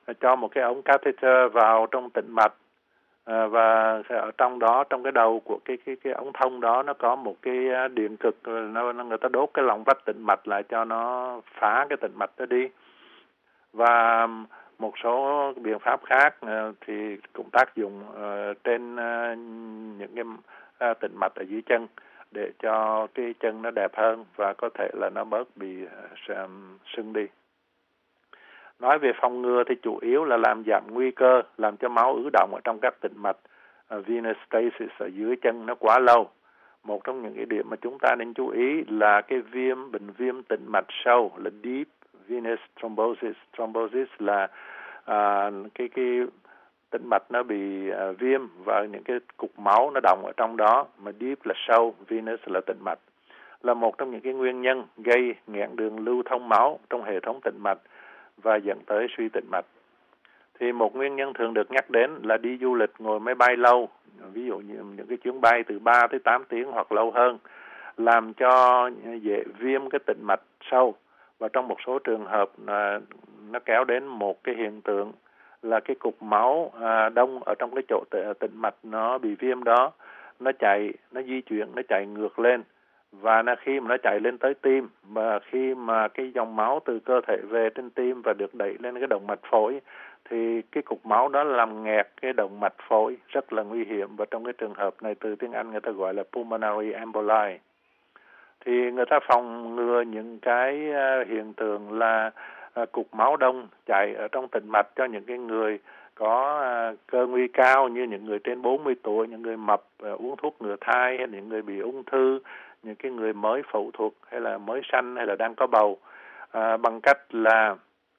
cho một cái ống catheter vào trong tĩnh mạch, và ở trong đó, trong cái đầu của cái ống thông đó, nó có một cái điện cực, người ta đốt cái lòng vách tĩnh mạch lại cho nó phá cái tĩnh mạch đó đi. Và một số biện pháp khác thì cũng tác dụng trên những cái tĩnh mạch ở dưới chân để cho cái chân nó đẹp hơn và có thể là nó bớt bị sưng đi. Nói về phòng ngừa thì chủ yếu là làm giảm nguy cơ, làm cho máu ứ đọng ở trong các tĩnh mạch venous stasis ở dưới chân nó quá lâu. Một trong những cái điểm mà chúng ta nên chú ý là cái bệnh viêm tĩnh mạch sâu là deep venous thrombosis. Thrombosis là cái tĩnh mạch nó bị viêm và những cái cục máu nó đọng ở trong đó, mà deep là sâu, venous là tĩnh mạch, là một trong những cái nguyên nhân gây nghẽn đường lưu thông máu trong hệ thống tĩnh mạch và dẫn tới suy tĩnh mạch. Thì một nguyên nhân thường được nhắc đến là đi du lịch ngồi máy bay lâu, ví dụ như những cái chuyến bay từ 3 tới 8 tiếng hoặc lâu hơn, làm cho dễ viêm cái tĩnh mạch sâu. Và trong một số trường hợp nó kéo đến một cái hiện tượng là cái cục máu đông ở trong cái chỗ tĩnh mạch nó bị viêm đó, nó di chuyển, nó chạy ngược lên. Và khi mà nó chạy lên tới tim, mà khi mà cái dòng máu từ cơ thể về trên tim và được đẩy lên cái động mạch phổi, thì cái cục máu đó làm nghẹt cái động mạch phổi, rất là nguy hiểm. Và trong cái trường hợp này, từ tiếng Anh người ta gọi là pulmonary emboli. Thì người ta phòng ngừa những cái hiện tượng là cục máu đông chạy ở trong tĩnh mạch cho những cái người có cơ nguy cao, như những người trên 40 tuổi, những người mập, uống thuốc ngừa thai, hay những người bị ung thư, những cái người mới phẫu thuật hay là mới sanh hay là đang có bầu, bằng cách là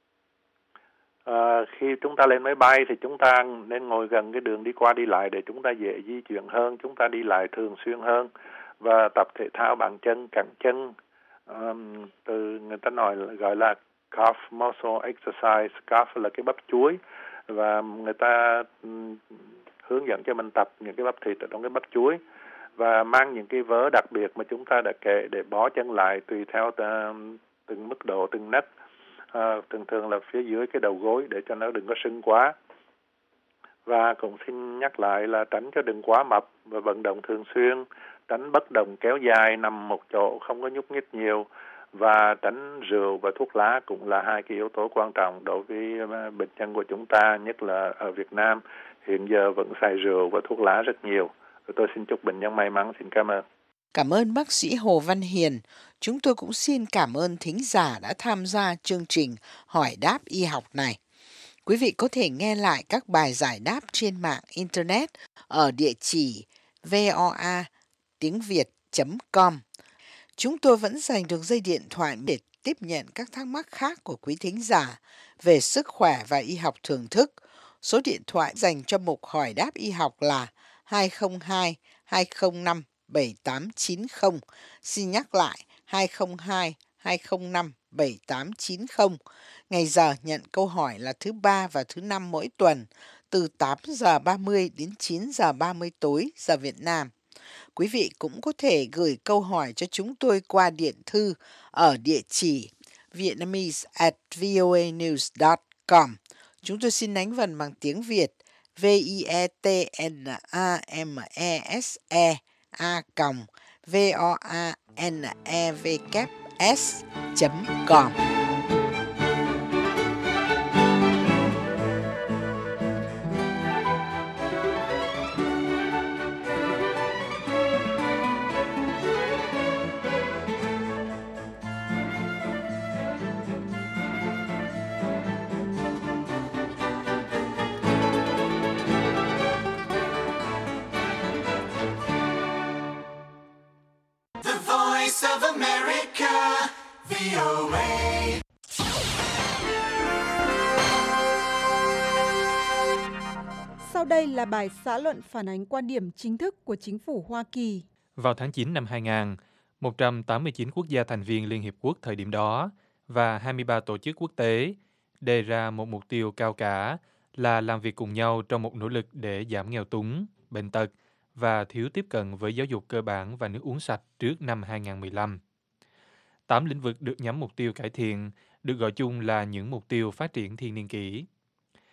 khi chúng ta lên máy bay thì chúng ta nên ngồi gần cái đường đi qua đi lại để chúng ta dễ di chuyển hơn, chúng ta đi lại thường xuyên hơn, và tập thể thao bằng chân, cẳng chân, từ người ta gọi là calf muscle exercise. Calf là cái bắp chuối, và người ta hướng dẫn cho mình tập những cái bắp thịt ở trong cái bắp chuối, và mang những cái vớ đặc biệt mà chúng ta đã kể để bó chân lại tùy theo từng mức độ, từng nấc, thường là phía dưới cái đầu gối để cho nó đừng có sưng quá. Và cũng xin nhắc lại là tránh cho đừng quá mập và vận động thường xuyên, tránh bất động kéo dài, nằm một chỗ không có nhúc nhích nhiều, và tránh rượu và thuốc lá cũng là hai cái yếu tố quan trọng đối với bệnh nhân của chúng ta, nhất là ở Việt Nam hiện giờ vẫn xài rượu và thuốc lá rất nhiều. Tôi xin chúc bệnh nhân may mắn. Xin cảm ơn. Cảm ơn bác sĩ Hồ Văn Hiền. Chúng tôi cũng xin cảm ơn thính giả đã tham gia chương trình Hỏi đáp y học này. Quý vị có thể nghe lại các bài giải đáp trên mạng Internet ở địa chỉ voa.tiếng.việt.com. Chúng tôi vẫn dành được dây điện thoại để tiếp nhận các thắc mắc khác của quý thính giả về sức khỏe và y học thưởng thức. Số điện thoại dành cho mục Hỏi đáp y học là 202 205 7890. Xin nhắc lại 202 205 7890. Ngày giờ nhận câu hỏi là thứ Ba và thứ Năm mỗi tuần, từ 8 giờ 30 đến 9 giờ 30 tối giờ Việt Nam. Quý vị cũng có thể gửi câu hỏi cho chúng tôi qua điện thư ở địa chỉ vietnamese@voanews.com. Chúng tôi xin đánh vần bằng tiếng Việt vietnamese@voanevs.com. Of America, VOA. Sau đây là bài xã luận phản ánh quan điểm chính thức của chính phủ Hoa Kỳ. Vào tháng 9 năm 2000, 189 quốc gia thành viên Liên Hiệp Quốc thời điểm đó và 23 tổ chức quốc tế đề ra một mục tiêu cao cả là làm việc cùng nhau trong một nỗ lực để giảm nghèo túng, bệnh tật và thiếu tiếp cận với giáo dục cơ bản và nước uống sạch trước năm 2015. 8 lĩnh vực được nhắm mục tiêu cải thiện được gọi chung là những mục tiêu phát triển thiên niên kỷ.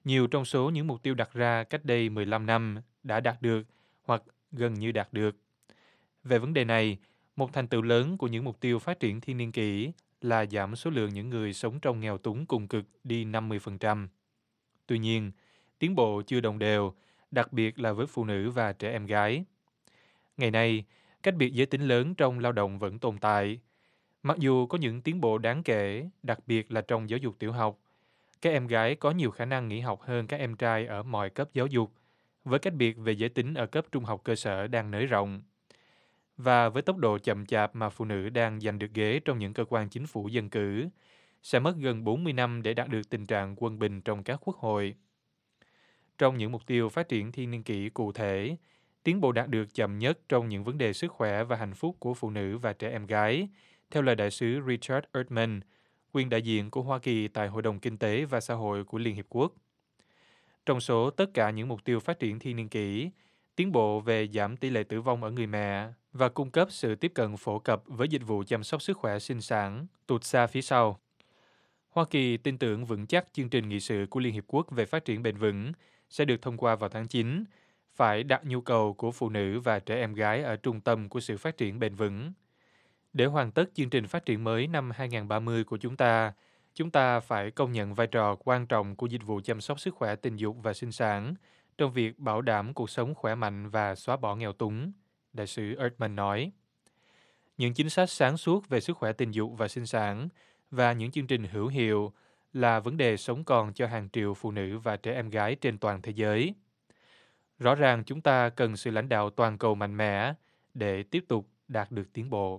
Nhiều trong số những mục tiêu đặt ra cách đây 15 năm đã đạt được hoặc gần như đạt được. Về vấn đề này, một thành tựu lớn của những mục tiêu phát triển thiên niên kỷ là giảm số lượng những người sống trong nghèo túng cùng cực đi 50%. Tuy nhiên, tiến bộ chưa đồng đều, đặc biệt là với phụ nữ và trẻ em gái. Ngày nay, cách biệt giới tính lớn trong lao động vẫn tồn tại. Mặc dù có những tiến bộ đáng kể, đặc biệt là trong giáo dục tiểu học, các em gái có nhiều khả năng nghỉ học hơn các em trai ở mọi cấp giáo dục, với cách biệt về giới tính ở cấp trung học cơ sở đang nới rộng. Và với tốc độ chậm chạp mà phụ nữ đang giành được ghế trong những cơ quan chính phủ dân cử, sẽ mất gần 40 năm để đạt được tình trạng quân bình trong các quốc hội. Trong những mục tiêu phát triển thiên niên kỷ cụ thể, tiến bộ đạt được chậm nhất trong những vấn đề sức khỏe và hạnh phúc của phụ nữ và trẻ em gái, theo lời đại sứ Richard Erdman, quyền đại diện của Hoa Kỳ tại Hội đồng Kinh tế và Xã hội của Liên Hiệp Quốc. Trong số tất cả những mục tiêu phát triển thiên niên kỷ, tiến bộ về giảm tỷ lệ tử vong ở người mẹ và cung cấp sự tiếp cận phổ cập với dịch vụ chăm sóc sức khỏe sinh sản tụt xa phía sau. Hoa Kỳ tin tưởng vững chắc chương trình nghị sự của Liên Hiệp Quốc về phát triển bền vững sẽ được thông qua vào tháng 9, phải đặt nhu cầu của phụ nữ và trẻ em gái ở trung tâm của sự phát triển bền vững. Để hoàn tất chương trình phát triển mới năm 2030 của chúng ta phải công nhận vai trò quan trọng của dịch vụ chăm sóc sức khỏe tình dục và sinh sản trong việc bảo đảm cuộc sống khỏe mạnh và xóa bỏ nghèo túng, đại sứ Erdman nói. Những chính sách sáng suốt về sức khỏe tình dục và sinh sản và những chương trình hữu hiệu là vấn đề sống còn cho hàng triệu phụ nữ và trẻ em gái trên toàn thế giới. Rõ ràng chúng ta cần sự lãnh đạo toàn cầu mạnh mẽ để tiếp tục đạt được tiến bộ.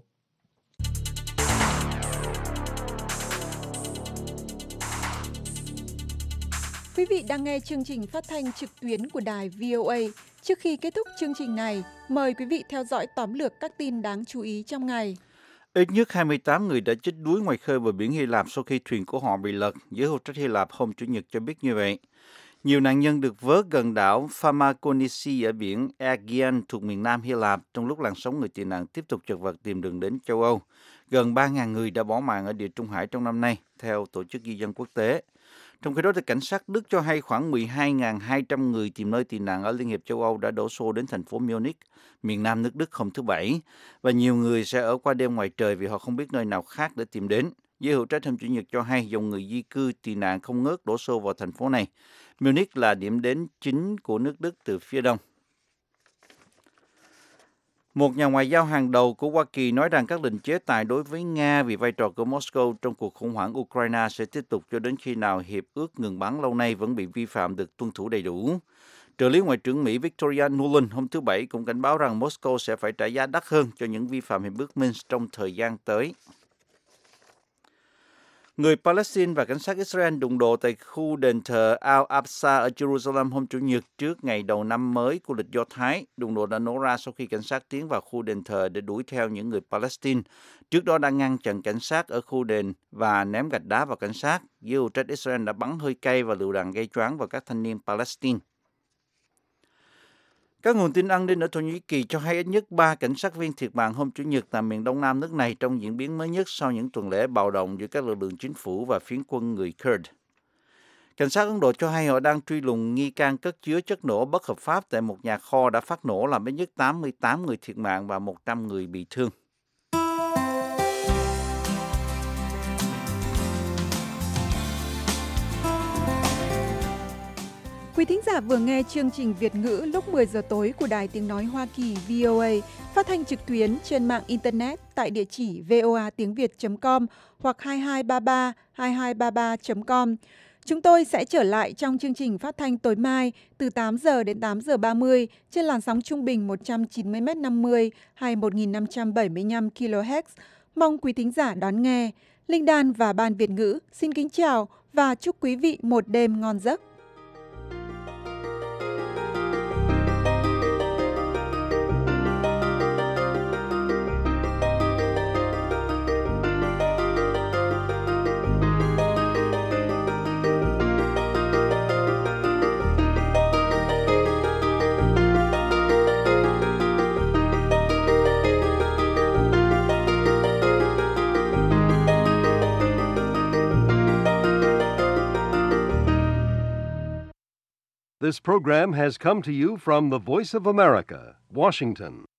Quý vị đang nghe chương trình phát thanh trực tuyến của đài VOA. Trước khi kết thúc chương trình này, mời quý vị theo dõi tóm lược các tin đáng chú ý trong ngày. Ít nhất 28 người đã chết đuối ngoài khơi bờ biển Hy Lạp sau khi thuyền của họ bị lật, giới hữu trách Hy Lạp hôm Chủ nhật cho biết như vậy. Nhiều nạn nhân được vớt gần đảo Pharmakonisi ở biển Aegean thuộc miền Nam Hy Lạp trong lúc làn sóng người tị nạn tiếp tục chật vật tìm đường đến châu Âu. Gần 3.000 người đã bỏ mạng ở Địa Trung Hải trong năm nay, theo Tổ chức Di dân Quốc tế. Trong khi đó, cảnh sát Đức cho hay khoảng 12.200 người tìm nơi tị nạn ở Liên hiệp châu Âu đã đổ xô đến thành phố Munich, miền nam nước Đức hôm thứ Bảy, và nhiều người sẽ ở qua đêm ngoài trời vì họ không biết nơi nào khác để tìm đến. Giới hữu trách hôm Chủ nhật cho hay dòng người di cư tị nạn không ngớt đổ xô vào thành phố này. Munich là điểm đến chính của nước Đức từ phía đông. Một nhà ngoại giao hàng đầu của Hoa Kỳ nói rằng các lệnh chế tài đối với Nga vì vai trò của Moscow trong cuộc khủng hoảng Ukraine sẽ tiếp tục cho đến khi nào hiệp ước ngừng bắn lâu nay vẫn bị vi phạm được tuân thủ đầy đủ. Trợ lý Ngoại trưởng Mỹ Victoria Nuland hôm thứ Bảy cũng cảnh báo rằng Moscow sẽ phải trả giá đắt hơn cho những vi phạm hiệp ước Minsk trong thời gian tới. Người Palestine và cảnh sát Israel đụng độ tại khu đền thờ Al-Aqsa ở Jerusalem hôm Chủ nhật trước ngày đầu năm mới của lịch Do Thái. Đụng độ đã nổ ra sau khi cảnh sát tiến vào khu đền thờ để đuổi theo những người Palestine. Trước đó đã ngăn chặn cảnh sát ở khu đền và ném gạch đá vào cảnh sát. Giới hữu trách Israel đã bắn hơi cay và lựu đạn gây choáng vào các thanh niên Palestine. Các nguồn tin an ninh ở Thổ Nhĩ Kỳ cho hay ít nhất 3 cảnh sát viên thiệt mạng hôm Chủ nhật tại miền đông nam nước này trong diễn biến mới nhất sau những tuần lễ bạo động giữa các lực lượng chính phủ và phiến quân người Kurd. Cảnh sát Ấn Độ cho hay họ đang truy lùng nghi can cất chứa chất nổ bất hợp pháp tại một nhà kho đã phát nổ làm ít nhất 88 người thiệt mạng và 100 người bị thương. Quý thính giả vừa nghe chương trình Việt ngữ lúc 10 giờ tối của Đài Tiếng Nói Hoa Kỳ VOA, phát thanh trực tuyến trên mạng Internet tại địa chỉ voatiengviet.com hoặc 2233 Chúng tôi sẽ trở lại trong chương trình phát thanh tối mai từ 8 giờ đến 8 giờ 30 trên làn sóng trung bình 190m50 hay 1575 kHz. Mong quý thính giả đón nghe. Linh Đan và Ban Việt ngữ xin kính chào và chúc quý vị một đêm ngon giấc. This program has come to you from the Voice of America, Washington.